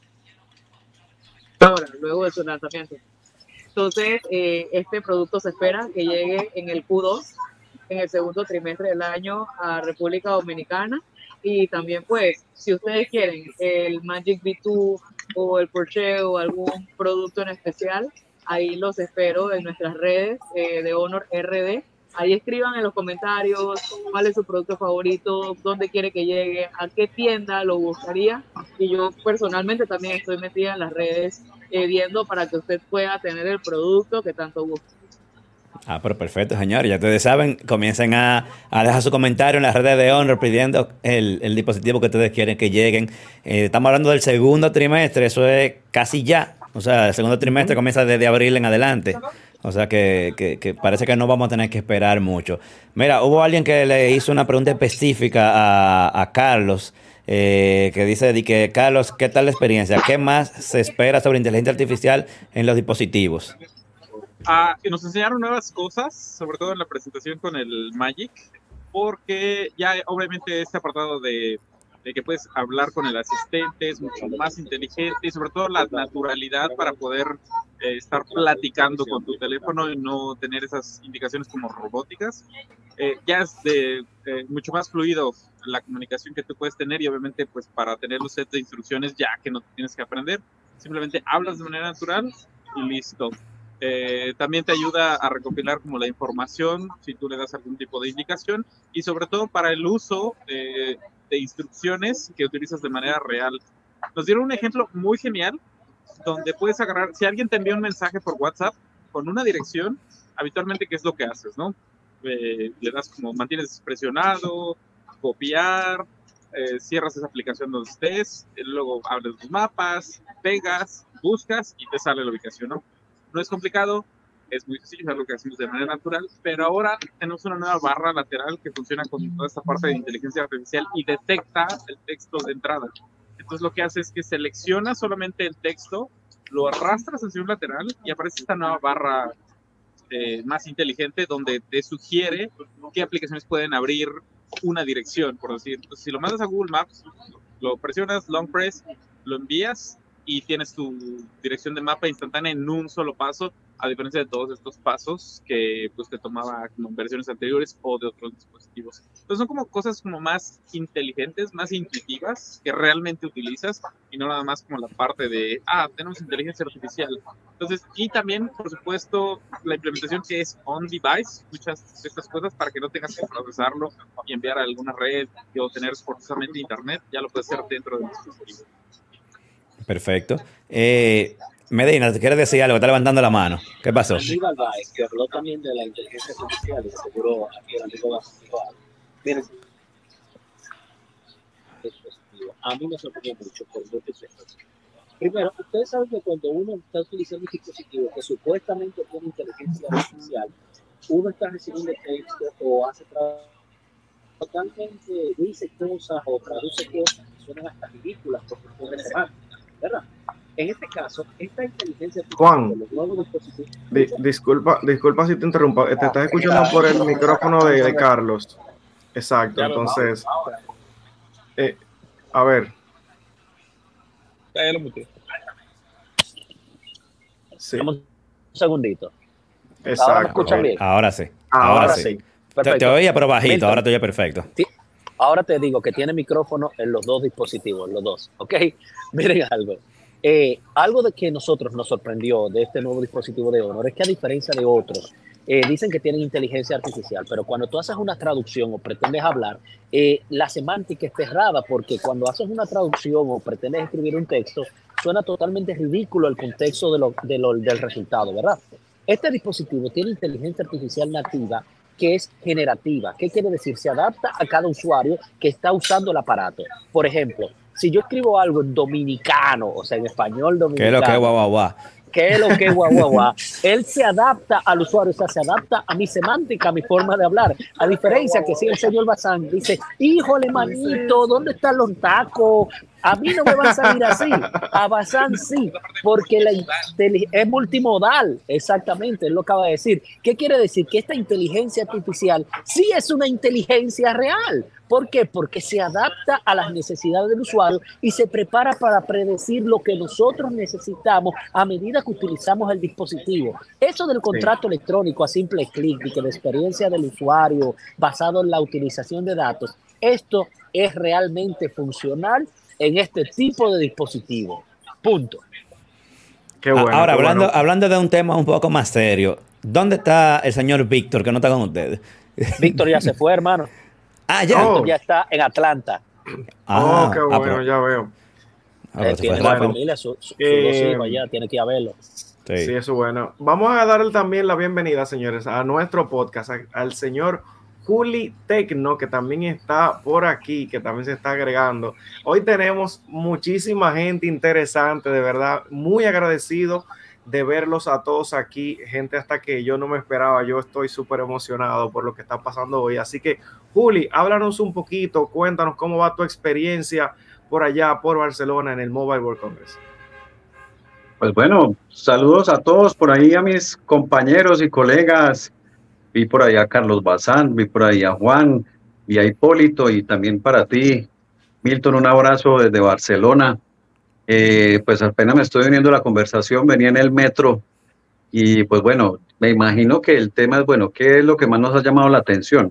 Ahora, luego de su lanzamiento. Entonces, eh, este producto se espera que llegue en el Q dos, en el segundo trimestre del año, a República Dominicana. Y también, pues, si ustedes quieren el Magic V dos o el Porsche o algún producto en especial, ahí los espero en nuestras redes eh, de Honor R D. Ahí escriban en los comentarios cuál es su producto favorito, dónde quiere que llegue, a qué tienda lo buscaría. Y yo personalmente también estoy metida en las redes eh, viendo para que usted pueda tener el producto que tanto gusta. Ah, pero perfecto, señores. Ya ustedes saben, comiencen a, a dejar su comentario en las redes de Honor pidiendo el, el dispositivo que ustedes quieren que lleguen. Eh, estamos hablando del segundo trimestre, eso es casi ya. O sea, el segundo trimestre uh-huh. comienza desde abril en adelante. O sea que, que, que parece que no vamos a tener que esperar mucho. Mira, hubo alguien que le hizo una pregunta específica a, a Carlos, eh, que dice de que, Carlos, ¿qué tal la experiencia? ¿Qué más se espera sobre inteligencia artificial en los dispositivos? Ah, nos enseñaron nuevas cosas, sobre todo en la presentación con el Magic, porque ya obviamente este apartado de, de que puedes hablar con el asistente es mucho más inteligente y sobre todo la naturalidad para poder eh, estar platicando con tu teléfono y no tener esas indicaciones como robóticas. Eh, ya es de, eh, mucho más fluido la comunicación que tú puedes tener y obviamente pues para tener los sets de instrucciones ya que no tienes que aprender, simplemente hablas de manera natural y listo. Eh, también te ayuda a recopilar como la información si tú le das algún tipo de indicación y sobre todo para el uso eh, de instrucciones que utilizas de manera real. Nos dieron un ejemplo muy genial donde puedes agarrar, si alguien te envía un mensaje por WhatsApp con una dirección, habitualmente ¿qué es lo que haces? ¿No? Eh, le das como mantienes presionado, copiar, eh, cierras esa aplicación donde estés, luego abres los mapas, pegas, buscas y te sale la ubicación, ¿no? No es complicado, es muy sencillo, es algo que hacemos de manera natural, pero ahora tenemos una nueva barra lateral que funciona con toda esta parte de inteligencia artificial y detecta el texto de entrada. Entonces lo que hace es que selecciona solamente el texto, lo arrastras hacia un lateral y aparece esta nueva barra eh, más inteligente donde te sugiere qué aplicaciones pueden abrir una dirección, por decir. Entonces, si lo mandas a Google Maps, lo presionas, long press, lo envías y tienes tu dirección de mapa instantánea en un solo paso, a diferencia de todos estos pasos que pues te tomaba como en versiones anteriores o de otros dispositivos. Entonces son como cosas como más inteligentes, más intuitivas que realmente utilizas y no nada más como la parte de, ah, tenemos inteligencia artificial. Entonces, y también, por supuesto, la implementación que es on-device, muchas de estas cosas para que no tengas que procesarlo y enviar a alguna red o tener forzosamente internet, ya lo puedes hacer dentro del dispositivo. Perfecto. Eh, Medina, ¿te quieres decir algo? Está levantando la mano. ¿Qué pasó? Aníbal Baez, que habló también de la inteligencia artificial y seguro aquí el amigo dijo algo. Miren, a mí me sorprendió mucho por múltiples razones. Primero, ustedes saben que cuando uno está utilizando un dispositivo que supuestamente tiene inteligencia artificial, uno está recibiendo texto o hace trabajo totalmente, dice cosas o traduce cosas que suenan hasta ridículas porque son relevantes, ¿verdad? En este caso, esta inteligencia Juan, de los nuevos dispositivos... Di, disculpa, disculpa si te interrumpa. Te estás escuchando por el micrófono de, de Carlos. Exacto, entonces... Eh, a ver. Sí. Un segundito. Exacto. Ahora me escuchan bien. Ahora sí. Ahora, Ahora sí. sí. Te, te oía pero bajito, Milton, ahora te oye perfecto. Sí. Ahora te digo que tiene micrófono en los dos dispositivos, los dos, ¿ok? Miren algo. Eh, algo de que nosotros nos sorprendió de este nuevo dispositivo de Honor es que a diferencia de otros eh, dicen que tienen inteligencia artificial, pero cuando tú haces una traducción o pretendes hablar, eh, la semántica está errada, porque cuando haces una traducción o pretendes escribir un texto, suena totalmente ridículo el contexto de lo, de lo, del resultado, ¿verdad? Este dispositivo tiene inteligencia artificial nativa que es generativa. ¿Qué quiere decir? Se adapta a cada usuario que está usando el aparato. Por ejemplo, si yo escribo algo en dominicano, o sea, en español dominicano. ¿Qué es lo que es guau, guau, guau? ¿Qué es lo que es guau, guau, guau? Él se adapta al usuario, o sea, se adapta a mi semántica, a mi forma de hablar. A diferencia que si el señor Bazán dice, híjole, manito, ¿dónde están los tacos? A mí no me va a salir así. A Bazán sí, porque la es multimodal. Exactamente, él lo acaba de decir. ¿Qué quiere decir? Que esta inteligencia artificial sí es una inteligencia real. ¿Por qué? Porque se adapta a las necesidades del usuario y se prepara para predecir lo que nosotros necesitamos a medida que utilizamos el dispositivo. Eso del contrato sí. electrónico a simple clic y que la experiencia del usuario basado en la utilización de datos, esto es realmente funcional en este tipo de dispositivo. Punto. Qué bueno, Ahora, qué hablando, bueno. hablando de un tema un poco más serio, ¿dónde está el señor Víctor, que no está con ustedes? Víctor ya se fue, hermano. Ah, ya. Víctor ya está en Atlanta. Ah, oh, qué bueno, ah, pero, ya veo. Ah, pero eh, tiene la familia, su, su, eh, sus dos hijos allá, tiene que ir a verlo. Sí. sí, eso es bueno. Vamos a darle también la bienvenida, señores, a nuestro podcast, a, al señor Juli Tecno, que también está por aquí, que también se está agregando. Hoy tenemos muchísima gente interesante, de verdad, muy agradecido de verlos a todos aquí, gente hasta que yo no me esperaba. Yo estoy súper emocionado por lo que está pasando hoy. Así que, Juli, háblanos un poquito, cuéntanos cómo va tu experiencia por allá, por Barcelona, en el Mobile World Congress. Pues bueno, saludos a todos por ahí, a mis compañeros y colegas. Vi por ahí a Carlos Bazán, vi por ahí a Juan, vi a Hipólito, y también para ti, Milton, un abrazo desde Barcelona. Eh, pues apenas me estoy uniendo a la conversación, venía en el metro y pues bueno, me imagino que el tema es, bueno, ¿qué es lo que más nos ha llamado la atención?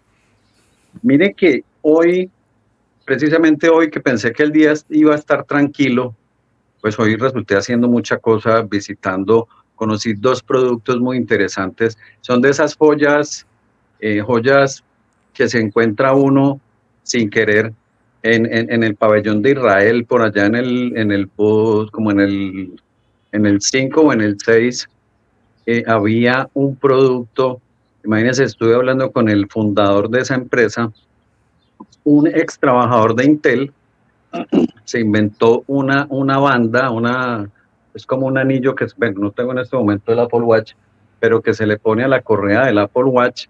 Mire que hoy, precisamente hoy que pensé que el día iba a estar tranquilo, pues hoy resulté haciendo mucha cosa, visitando, conocí dos productos muy interesantes, son de esas joyas, eh, joyas que se encuentra uno sin querer, En, en, en el pabellón de Israel, por allá en el, en el como en el, en el cinco o en el seis, eh, había un producto, imagínense, estuve hablando con el fundador de esa empresa, un ex trabajador de Intel, se inventó una, una banda, una, es como un anillo que, bueno, no tengo en este momento el Apple Watch, pero que se le pone a la correa del Apple Watch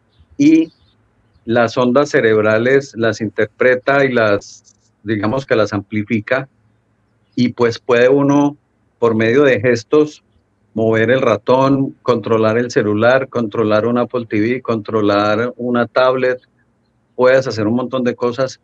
y las ondas cerebrales las interpreta y las, digamos que las amplifica, y pues puede uno, por medio de gestos, mover el ratón, controlar el celular, controlar un Apple T V, controlar una tablet, puedes hacer un montón de cosas.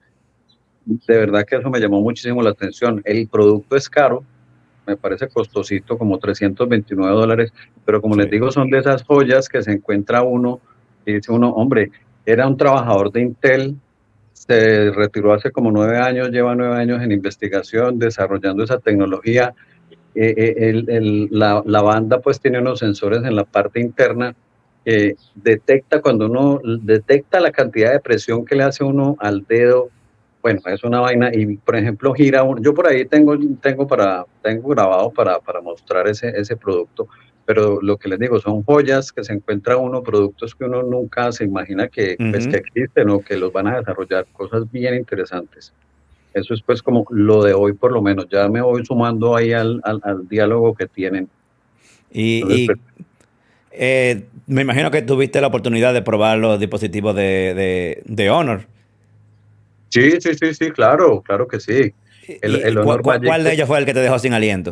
De verdad que eso me llamó muchísimo la atención. El producto es caro, me parece costosito, como trescientos veintinueve dólares, pero como sí. les digo, son de esas joyas que se encuentra uno y dice uno, hombre, era un trabajador de Intel, se retiró hace como nueve años, lleva nueve años en investigación, desarrollando esa tecnología. Eh, eh, el, el, la, la banda pues tiene unos sensores en la parte interna que detecta cuando uno detecta la cantidad de presión que le hace uno al dedo. Bueno, es una vaina, y por ejemplo gira uno, yo por ahí tengo, tengo, para, tengo grabado para, para mostrar ese, ese producto, pero lo que les digo, son joyas que se encuentra uno, productos que uno nunca se imagina que, uh-huh. pues, que existen o que los van a desarrollar, cosas bien interesantes. Eso es pues como lo de hoy, por lo menos, ya me voy sumando ahí al, al, al diálogo que tienen. Y, Entonces, y pues, eh, me imagino que tuviste la oportunidad de probar los dispositivos de, de, de Honor. Sí, sí, sí, sí, claro, claro que sí. El, el Honor ¿cuál, ¿Cuál de ellos fue el que te dejó sin aliento?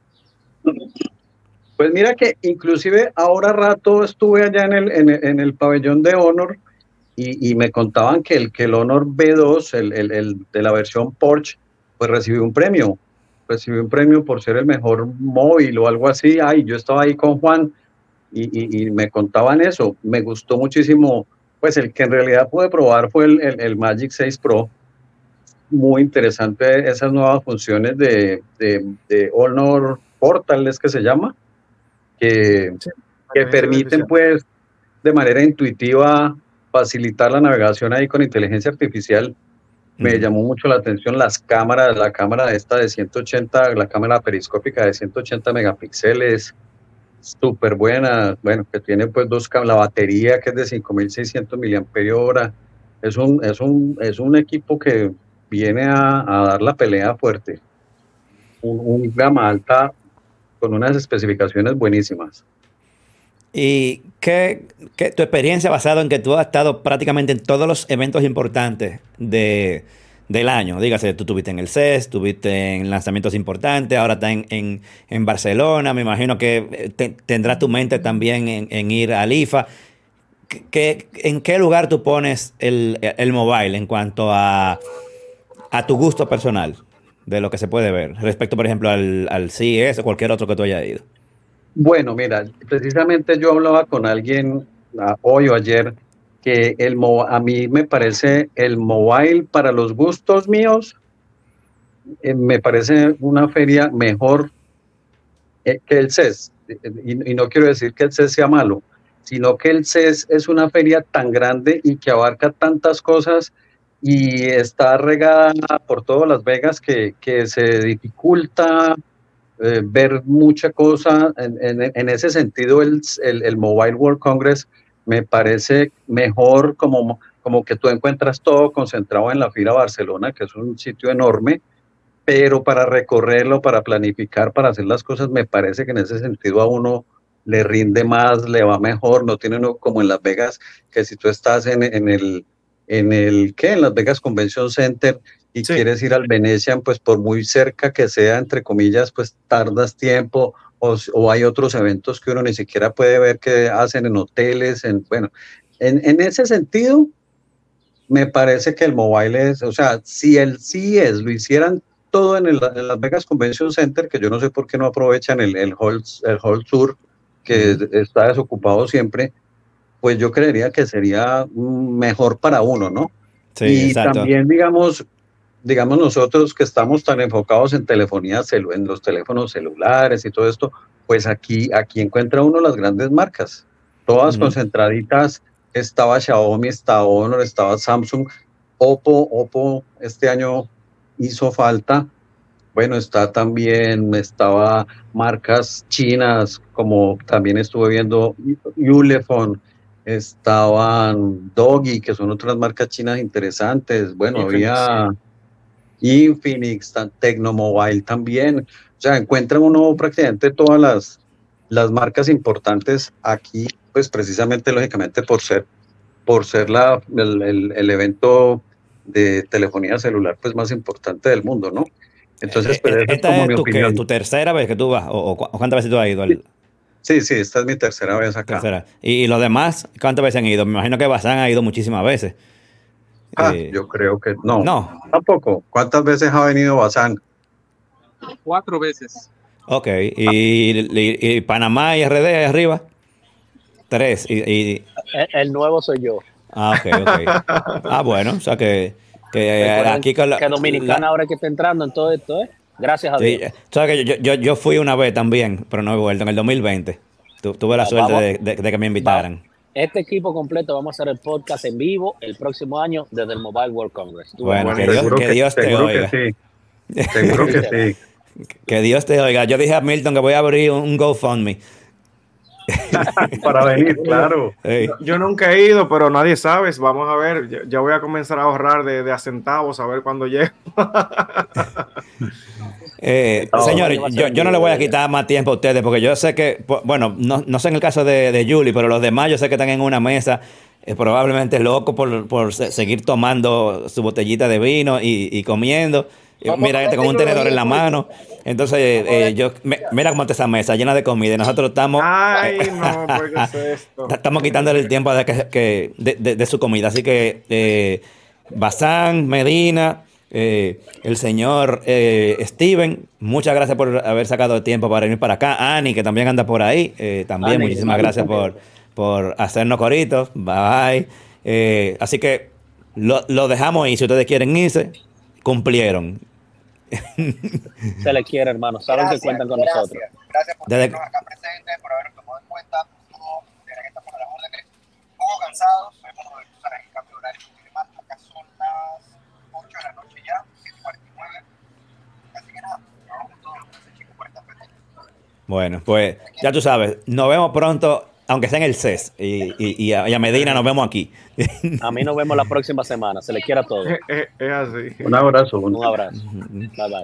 Pues mira que inclusive ahora rato estuve allá en el, en el, en el pabellón de Honor y, y me contaban que el, que el Honor B dos, el, el, el de la versión Porsche, pues recibió un premio, recibió un premio por ser el mejor móvil o algo así. Ay, yo estaba ahí con Juan y, y, y me contaban eso. Me gustó muchísimo, pues el que en realidad pude probar fue el, el, el Magic seis Pro. Muy interesante esas nuevas funciones de, de, de Honor Portal, es que se llama, que, que permiten pues de manera intuitiva facilitar la navegación ahí con inteligencia artificial. Me uh-huh. llamó mucho la atención las cámaras, la cámara esta de ciento ochenta, la cámara periscópica de ciento ochenta megapíxeles, súper buena, bueno, que tiene pues dos cámaras, la batería que es de cinco mil seiscientos miliamperios hora, es un, es un, es un equipo que viene a, a dar la pelea fuerte, un, un gama alta con unas especificaciones buenísimas. ¿Y qué, qué tu experiencia basada en que tú has estado prácticamente en todos los eventos importantes de, del año? Dígase, tú estuviste en el C E S, estuviste en lanzamientos importantes, ahora estás en, en, en Barcelona, me imagino que te, tendrás tu mente también en, en ir al I F A. ¿Qué, ¿En qué lugar tú pones el, el mobile en cuanto a, a tu gusto personal de lo que se puede ver respecto, por ejemplo, al, al C E S o cualquier otro que tú hayas ido? Bueno, mira, precisamente yo hablaba con alguien uh, hoy o ayer que el a mí me parece el mobile para los gustos míos, eh, me parece una feria mejor eh, que el C E S. Y, y no quiero decir que el C E S sea malo, sino que el C E S es una feria tan grande y que abarca tantas cosas y está regada por todas Las Vegas que, que se dificulta Eh, ver mucha cosa. En, en, en ese sentido el, el, el Mobile World Congress me parece mejor, como, como que tú encuentras todo concentrado en la Fira Barcelona, que es un sitio enorme, pero para recorrerlo, para planificar, para hacer las cosas, me parece que en ese sentido a uno le rinde más, le va mejor, no tiene uno como en Las Vegas, que si tú estás en, en el, en el, ¿qué? En Las Vegas Convention Center, y sí. quieres ir al Venetian, pues por muy cerca que sea, entre comillas, pues tardas tiempo, o, o hay otros eventos que uno ni siquiera puede ver que hacen en hoteles, en, bueno, en, en ese sentido, me parece que el mobile es, o sea, si el C E S lo hicieran todo en, el, en Las Vegas Convention Center, que yo no sé por qué no aprovechan el, el, hall, el hall sur, que uh-huh. está desocupado siempre, pues yo creería que sería mejor para uno, ¿no? Sí, y exacto. También, digamos, digamos nosotros que estamos tan enfocados en telefonía, celu en los teléfonos celulares y todo esto, pues aquí, aquí encuentra uno las grandes marcas, todas uh-huh. concentraditas. Estaba Xiaomi, estaba Honor, estaba Samsung, Oppo, Oppo este año hizo falta. Bueno, está también, estaba marcas chinas, como también estuve viendo Ulefone, estaban Doggy, que son otras marcas chinas interesantes. Bueno, Infinix, había sí. Infinix, Tecnomobile también. O sea, encuentra uno prácticamente todas las, las marcas importantes aquí, pues precisamente, lógicamente, por ser, por ser la, el, el, el evento de telefonía celular pues más importante del mundo, ¿no? Entonces, pues, esta es, como es mi tu, opinión. ¿Tu tercera vez que tú vas? ¿O, o cuántas veces tú has ido? Al... Sí, sí, esta es mi tercera vez acá. Tercera. ¿Y, y los demás cuántas veces han ido? Me imagino que Bazán ha ido muchísimas veces. Ah, eh... yo creo que no. No. Tampoco. ¿Cuántas veces ha venido Bazán? Cuatro veces. Ok. ¿Y, y, y Panamá y R D arriba? Tres. Y, y... El, el nuevo soy yo. Ah, ok, ok. Ah, bueno, o sea que... Que, aquí con la, que Dominicana la, ahora que está entrando en todo esto, ¿eh? Gracias a Dios. Sí, sabes que yo, yo, yo fui una vez también, pero no he vuelto, en el dos mil veinte. Tu, tuve la no, suerte vamos, de, de, de que me invitaran. Vamos. Este equipo completo vamos a hacer el podcast en vivo el próximo año desde el Mobile World Congress. Bueno, que Dios, que, que Dios te oiga. Que sí. Seguro que sí. Que Dios te oiga. Yo dije a Milton que voy a abrir un GoFundMe. Para venir, claro. Hey. Yo nunca he ido, pero nadie sabe. Vamos a ver. Ya, ya voy a comenzar a ahorrar de, de a centavos, a ver cuándo llego. eh, no, señores, yo, yo no le voy a quitar más tiempo a ustedes, porque yo sé que, bueno, no, no sé en el caso de, de Julie, pero los demás yo sé que están en una mesa eh, probablemente locos por, por seguir tomando su botellita de vino y, y comiendo. Mira, este con un tenedor en la mano. Entonces, eh, yo, me, mira cómo está esa mesa llena de comida. Y nosotros estamos. Ay, no, ¿por qué es esto? Estamos quitándole el tiempo de, que, que, de, de, de su comida. Así que, eh, Bazán, Medina, eh, el señor eh, Steven, muchas gracias por haber sacado el tiempo para venir para acá. Ani, que también anda por ahí. Eh, también, Ani, muchísimas Ani, gracias por, por hacernos coritos. Bye. Eh, así que lo, lo dejamos ahí. Si ustedes quieren irse, cumplieron. Se les quiere, hermano. Saben gracias, que cuentan con gracias, nosotros. Gracias por Desde... tenernos acá presentes, por habernos tomado en cuenta. cansados, hemos tú sabes, el cambio de horario y demás. Acá son las ocho de la noche ya, siete cuarenta y nueve. Así que nada, vamos con todo lo que hace Chico por esta fecha. Bueno, pues ya tú sabes, nos vemos pronto, aunque sea en el C E S, y, y, y, a, y a Medina nos vemos aquí. A mí nos vemos la próxima semana, se les quiera todo. Es, es, es así. Un abrazo. Un abrazo. Bye bye.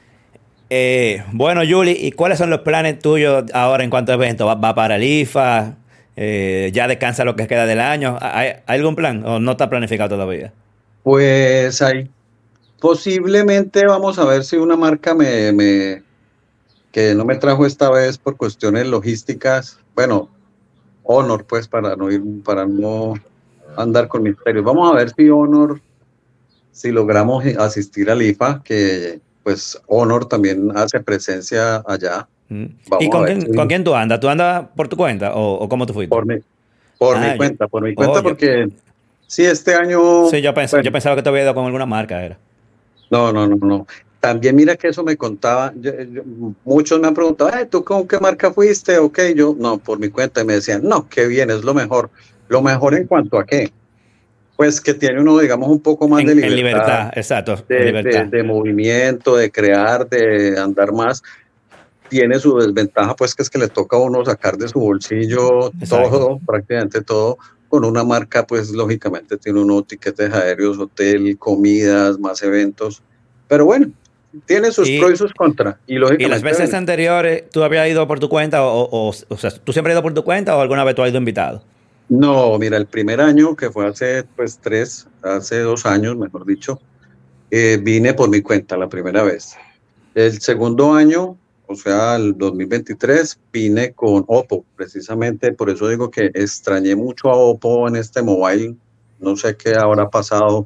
Eh, bueno, Juli, ¿y cuáles son los planes tuyos ahora en cuanto a eventos? ¿Va, va para el I F A? Eh, ¿Ya descansa lo que queda del año? ¿Hay, ¿Hay algún plan o no está planificado todavía? Pues ahí posiblemente vamos a ver si una marca me, me que no me trajo esta vez por cuestiones logísticas, bueno, Honor, pues para no ir, para no andar con misterios. Vamos a ver si Honor, si logramos asistir al I F A, que pues Honor también hace presencia allá. Mm. Vamos ¿Y con a ver quién, si- con quién tú andas? ¿Tú andas por tu cuenta o, o cómo tú fuiste? Por mi, por Ah, mi yo- cuenta, por mi cuenta, oh, yo- porque sí, este año... Sí, yo, pensé, bueno, yo pensaba que te había ido con alguna marca, era. No, no, no, no. También mira que eso me contaba, yo- yo- muchos me han preguntado, "Ay, ¿tú con qué marca fuiste? Ok, yo, no, por mi cuenta, y me decían, no, qué bien, es lo mejor. ¿Lo mejor en cuanto a qué? Pues que tiene uno, digamos, un poco más En, de en libertad, libertad, exacto, en de, libertad. de- de movimiento, de crear, de andar más. Tiene su desventaja, pues, que es que le toca a uno sacar de su bolsillo Exacto. todo, prácticamente todo. Con una marca, pues, lógicamente tiene unos tiquetes aéreos, hotel, comidas, más eventos. Pero bueno, tiene sus Y- pros y sus contras. Y ¿Y lógicamente, las veces bueno, anteriores tú habías ido por tu cuenta o, o, o, o sea, tú siempre has ido por tu cuenta o alguna vez tú has ido invitado? no, mira, el primer año, que fue hace, pues, tres, hace dos años, mejor dicho, eh, vine por mi cuenta la primera vez. El segundo año, o sea, el dos mil veintitrés, vine con Oppo, precisamente por eso digo que extrañé mucho a Oppo en este mobile. No sé qué habrá pasado.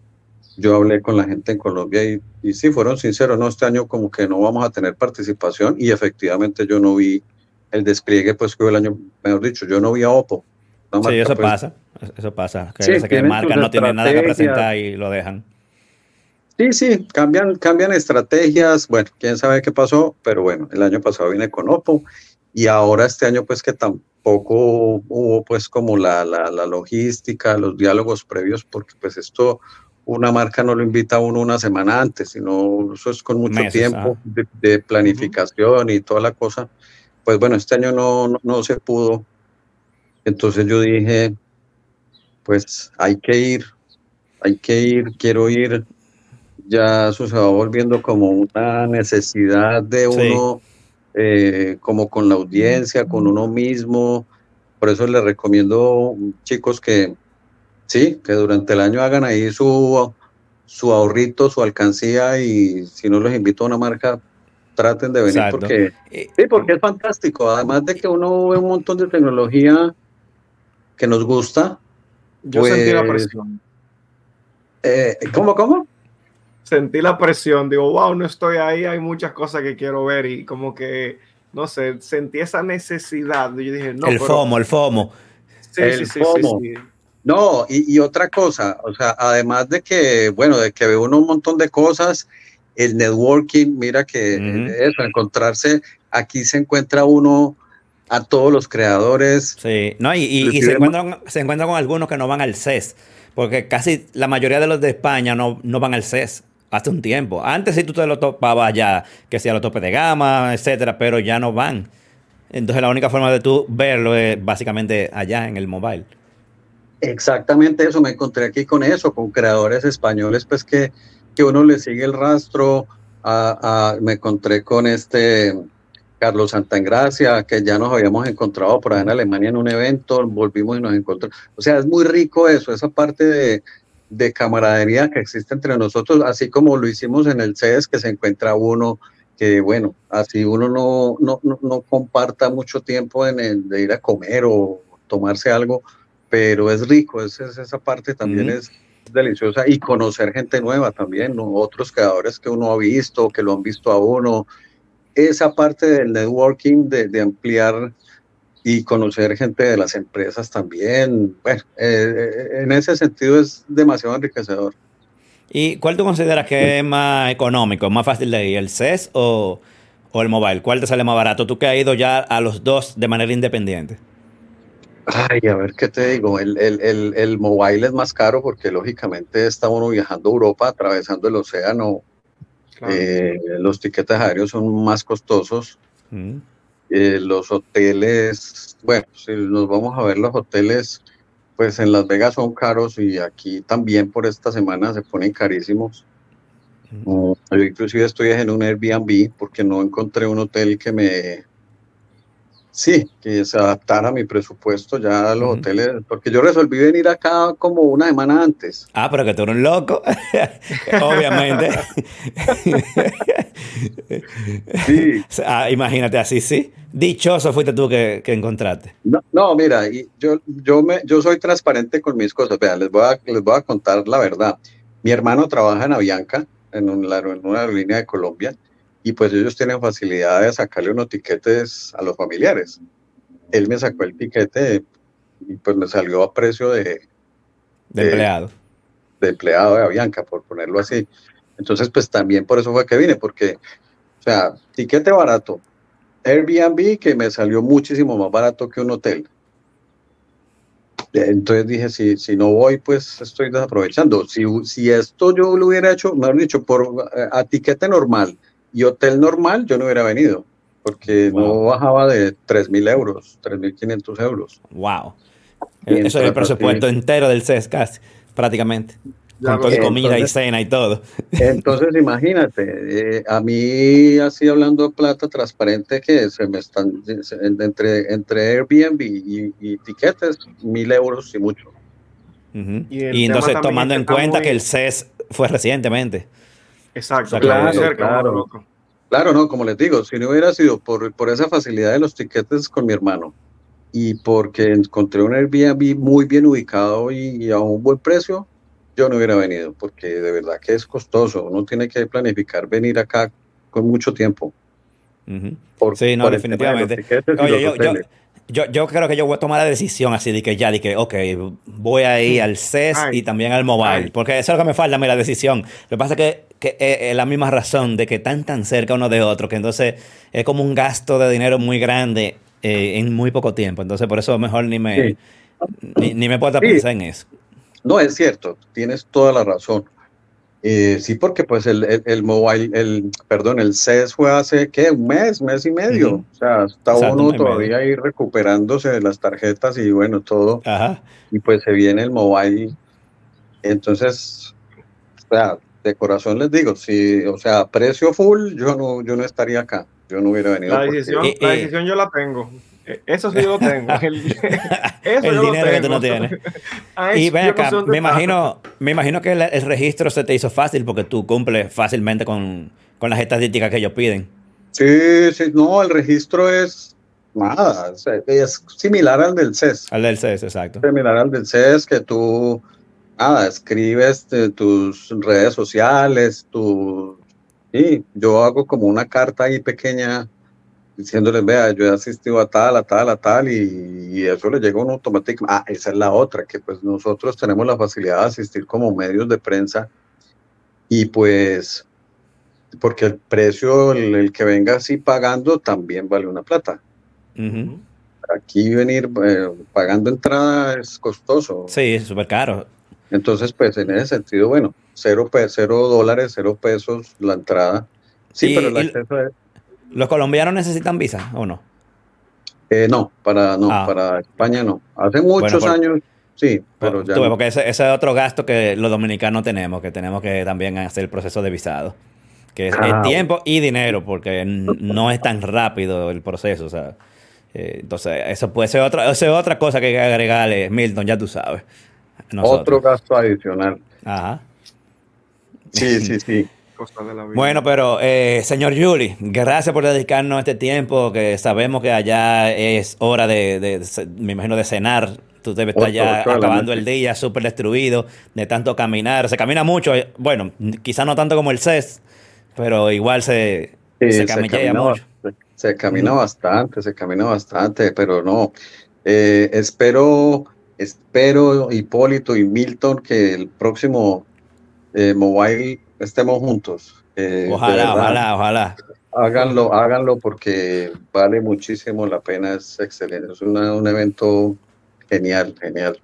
Yo hablé con la gente en Colombia y, y sí, fueron sinceros, no, este año como que no vamos a tener participación y efectivamente yo no vi el despliegue, pues que hubo el año, mejor dicho, yo no vi a Oppo. Una Sí, marca, eso pues, pasa. Eso pasa. Que Sí, a veces que tienen marcas sus no tienen nada que estrategias. presentar y lo dejan. Sí, sí, cambian, cambian estrategias. Bueno, quién sabe qué pasó, pero bueno, el año pasado vine con Oppo y ahora este año pues que tampoco hubo pues como la, la, la logística, los diálogos previos, porque pues esto una marca no lo invita a uno una semana antes, sino eso es con mucho Meses, tiempo ajá. de, de planificación y toda la cosa. Pues bueno, este año no, no, no se pudo. Entonces yo dije, pues hay que ir, hay que ir, quiero ir. Ya eso se va volviendo como una necesidad de Sí. uno, eh, como con la audiencia, con uno mismo. Por eso les recomiendo, chicos, que sí, que durante el año hagan ahí su, su ahorrito, su alcancía y si no los invito a una marca, traten de venir Exacto. porque, Y- sí, porque es fantástico. Además de que uno ve un montón de tecnología que nos gusta. Yo sentí la Pues, presión. eh, ¿cómo, cómo? Sentí la presión. Digo, wow, no estoy ahí. Hay muchas cosas que quiero ver. Y como que, no sé, sentí esa necesidad. Yo dije, no, el pero- FOMO, el FOMO. Sí, El sí, sí, FOMO. sí, sí. No, y, y otra cosa, o sea, además de que, bueno, de que ve uno un montón de cosas, el networking, mira que Ujú. eh, eso, encontrarse, aquí se encuentra uno a todos los creadores. Sí, no, y, y- y Inclusive se, ma- encuentran, se encuentran con algunos que no van al C E S, porque casi la mayoría de los de España no, no van al C E S hace un tiempo. Antes sí tú te lo topabas allá, que sea los tope de gama, etcétera, pero ya no van. Entonces la única forma de tú verlo es básicamente allá en el mobile. Exactamente eso, me encontré aquí con eso, con creadores españoles, pues que, que uno le sigue el rastro. A, a- me encontré con este Carlos Santagracia, que ya nos habíamos encontrado por allá en Alemania en un evento, volvimos y nos encontramos. O sea, es muy rico eso, esa parte de, de camaradería que existe entre nosotros, así como lo hicimos en el C E S, que se encuentra uno, que bueno, así uno no, no, no, no comparta mucho tiempo en el de ir a comer o tomarse algo, pero es rico, es, es- esa parte también Ujú. es deliciosa y conocer gente nueva también, ¿no? Otros creadores que uno ha visto, que lo han visto a uno, esa parte del networking, de, de ampliar y conocer gente de las empresas también, bueno, eh, eh, en ese sentido es demasiado enriquecedor. ¿Y cuál tú consideras que es más económico, más fácil de ir, el C E S o, o el mobile? ¿Cuál te sale más barato? Tú que has ido ya a los dos de manera independiente. Ay, a ver qué te digo, el, el, el, el mobile es más caro porque lógicamente está uno viajando a Europa, atravesando el océano, Claro. eh, los tiquetes aéreos son más costosos, Mm. eh, los hoteles, bueno, si nos vamos a ver los hoteles, pues en Las Vegas son caros y aquí también por esta semana se ponen carísimos. Mm, Yo inclusive estoy en un Airbnb porque no encontré un hotel que me, sí, que se adaptara a mi presupuesto ya a los Ujú. hoteles, porque yo resolví venir acá como una semana antes. Ah, pero que tú eres un loco. Obviamente. Sí. Ah, imagínate así, sí. Dichoso fuiste tú que, que encontraste. No, no, mira, y yo, yo, me, yo soy transparente con mis cosas. Vean, les voy a, les voy a contar la verdad. Mi hermano trabaja en Avianca, en, un, en una aerolínea de Colombia, y pues ellos tienen facilidad de sacarle unos tiquetes a los familiares. Él me sacó el tiquete y pues me salió a precio de, De de, empleado. de empleado de Avianca, por ponerlo así. Entonces, pues también por eso fue que vine, porque, o sea, tiquete barato, Airbnb que me salió muchísimo más barato que un hotel. Entonces dije, si, si no voy, pues estoy desaprovechando. Si, si esto yo lo hubiera hecho, mejor dicho, por a, a tiquete normal y hotel normal, yo no hubiera venido, porque Wow. no bajaba de tres mil euros, tres mil quinientos euros. Wow. Mientras Eso es el presupuesto así, entero del C E S casi, prácticamente. Ya Con lo todo y sé. comida y entonces, cena y todo. entonces imagínate, eh, a mí así hablando de plata transparente que se me están, se- entre, entre Airbnb y, y tiquetes, mil euros y mucho. Ujú. Y el Y tema entonces también es tomando que en está cuenta que el muy... C E S fue recientemente. O Exacto, sea quedó muy que... Claro, cerca uno del claro. otro. Claro, no, como les digo, si no hubiera sido por, por esa facilidad de los tiquetes con mi hermano y porque encontré un Airbnb muy bien ubicado y, y a un buen precio, yo no hubiera venido, porque de verdad que es costoso. Uno tiene que planificar venir acá con mucho tiempo Ujú. por, Sí, no, por el tema de los definitivamente. tiquetes y Oye, los yo, yo, hoteles. yo, yo creo que yo voy a tomar la decisión así de que ya, de que, ok, voy a ir al C E S y Ay, también al mobile, ay, porque eso es lo que me falta, a mí, la decisión. Lo que pasa es que, que es es la misma razón de que están tan cerca uno de otro, que entonces es como un gasto de dinero muy grande eh, en muy poco tiempo. Entonces, por eso mejor ni me, Sí, ni, ni me puedo sí, pensar en eso. no es cierto, tienes toda la razón. Eh, sí, porque pues el, el, el mobile, el, perdón, el C E S fue hace, ¿qué? Un mes, mes y medio. Ujú. O sea, está Exacto, un uno mes y medio. todavía ahí recuperándose de las tarjetas y bueno, todo. Ajá. Y pues se viene el mobile. Entonces, o sea, de corazón les digo, si, o sea, precio full, yo no, yo no estaría acá. Yo no hubiera venido la porque, decisión, Y, la y- decisión yo la tengo. Eh, Eso sí yo lo tengo. El- eso el yo lo dinero que tú no tengo. tienes. A Y eso ven yo no sé acá, dónde me está. imagino, me imagino que el, el registro se te hizo fácil porque tú cumples fácilmente con, con las estadísticas que ellos piden. sí, sí, no, el registro es nada, o sea, es similar al del C E S. Al del C E S, exacto. Similar al del C E S que tú nada, escribes de tus redes sociales, tu, y yo hago como una carta ahí pequeña diciéndoles, vea, yo he asistido a tal, a tal, a tal, y, y eso le llega a un automático. Ah, esa es la otra, que pues nosotros tenemos la facilidad de asistir como medios de prensa y pues, porque el precio, el, el que venga así pagando también vale una plata. Ujú. Aquí venir eh, pagando entrada es costoso. Sí, es súper caro. Entonces, pues en ese sentido, bueno, cero, pe- cero dólares, cero pesos la entrada. Sí, pero ¿Y, el y acceso es, los colombianos necesitan visa o no? eh, no, para, no, Ah, para España no. Hace bueno, muchos por, años, sí, pero por- ya tú ves, no. porque ese, ese es otro gasto que los dominicanos tenemos, que tenemos que también hacer el proceso de visado, que es, es Ah, tiempo y dinero, porque n- no es tan rápido el proceso, o sea. Eh, entonces, eso puede ser otra, eso es otra cosa que hay que agregarle, Milton, ya tú sabes, otro nosotros. gasto adicional. Ajá. Sí, sí, sí. Cosas de la vida. Bueno, pero eh, señor Yuli, gracias por dedicarnos este tiempo, que sabemos que allá es hora de, de- de- me imagino, de cenar. Tú debes estar Ocho, ya ocho de la acabando el noche. día súper destruido de tanto caminar. Se camina mucho, eh, bueno, quizá no tanto como el C E S, pero igual se, se Sí, se camellea camina, mucho. ba- se camina Ujú. bastante, se camina bastante, pero no. Eh, espero, espero, Hipólito y Milton, que el próximo eh, Mobile estemos juntos. Eh, de Ojalá, verdad, ojalá, ojalá. háganlo, háganlo porque vale muchísimo la pena, es excelente. Es una- un evento Genial, genial.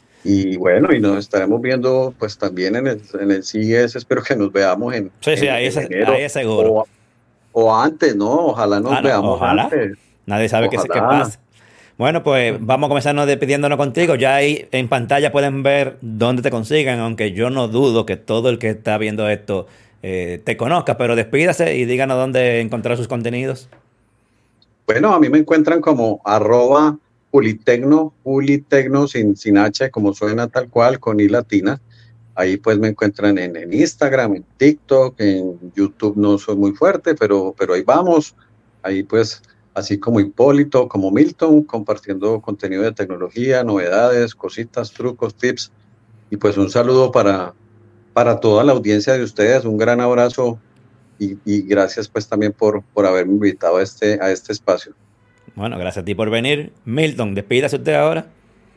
Y bueno, y nos estaremos viendo pues también en el, en el C E S, espero que nos veamos en, Sí, sí, en, ahí en es, enero. ahí es seguro. O, o antes, ¿no? Ojalá nos Ah, no, veamos ojalá. antes. Nadie sabe qué, qué Ojalá. pasa. Bueno, pues vamos a comenzarnos despidiéndonos contigo. Ya ahí en pantalla pueden ver dónde te consigan, aunque yo no dudo que todo el que está viendo esto eh, te conozca, pero despídase y díganos dónde encontrar sus contenidos. Bueno, a mí me encuentran como arroba Pulitecno, Pulitecno sin, sin H, como suena tal cual, con I latina. Ahí pues me encuentran en, en Instagram, en TikTok, en YouTube no soy muy fuerte, pero, pero ahí vamos. Ahí pues, así como Hipólito, como Milton, compartiendo contenido de tecnología, novedades, cositas, trucos, tips. Y pues un saludo para, para toda la audiencia de ustedes, un gran abrazo y, y gracias pues también por, por haberme invitado a este, a este espacio. Bueno, gracias a ti por venir. Milton, despídase usted ahora.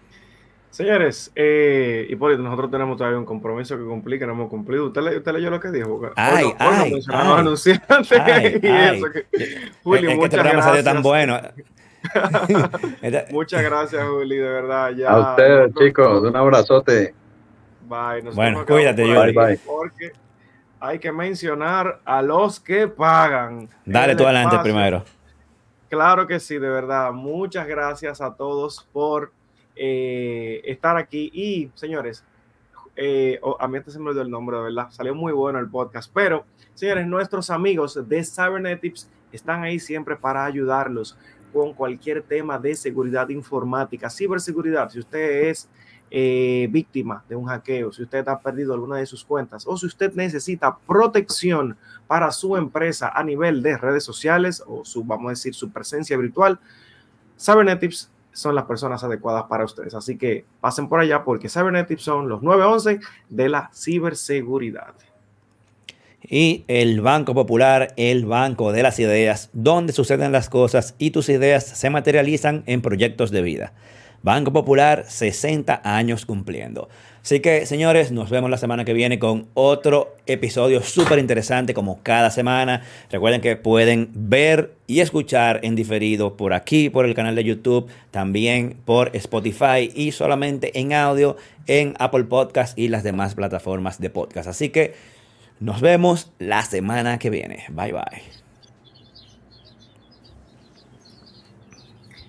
Señores, eh, Hipólito, nosotros tenemos todavía un compromiso que cumplir, que no hemos cumplido. ¿Usted, le, usted leyó lo que dijo? Ay, hoy no, ay, hoy no mencionaron ay, anunciantes ay, y ay. eso. Que, Es, Juli, es que este muchas programa salió tan gracias. bueno. Muchas gracias, Juli, de verdad. Ya A ustedes, nosotros, chicos, un abrazote. bye, nosotros Bueno, nos quedamos cuídate, por Juli. ahí Bye, bye. porque hay que mencionar a los que pagan. Dale el tú adelante espacio. primero. Claro que sí, de verdad. Muchas gracias a todos por eh, estar aquí. Y, señores, eh, oh, a mí antes se me olvidó el nombre, de verdad. Salió muy bueno el podcast. Pero, señores, nuestros amigos de Cybernetics están ahí siempre para ayudarlos con cualquier tema de seguridad informática, ciberseguridad. Si usted es eh, víctima de un hackeo, si usted ha perdido alguna de sus cuentas o si usted necesita protección para su empresa a nivel de redes sociales o su, vamos a decir, su presencia virtual, Cybernetics son las personas adecuadas para ustedes. Así que pasen por allá porque Cybernetics son los nueve once de la ciberseguridad. Y el Banco Popular, el banco de las ideas, donde suceden las cosas y tus ideas se materializan en proyectos de vida. Banco Popular, sesenta años cumpliendo. Así que, señores, nos vemos la semana que viene con otro episodio súper interesante como cada semana. Recuerden que pueden ver y escuchar en diferido por aquí, por el canal de YouTube, también por Spotify y solamente en audio en Apple Podcast y las demás plataformas de podcast. Así que nos vemos la semana que viene. Bye, bye.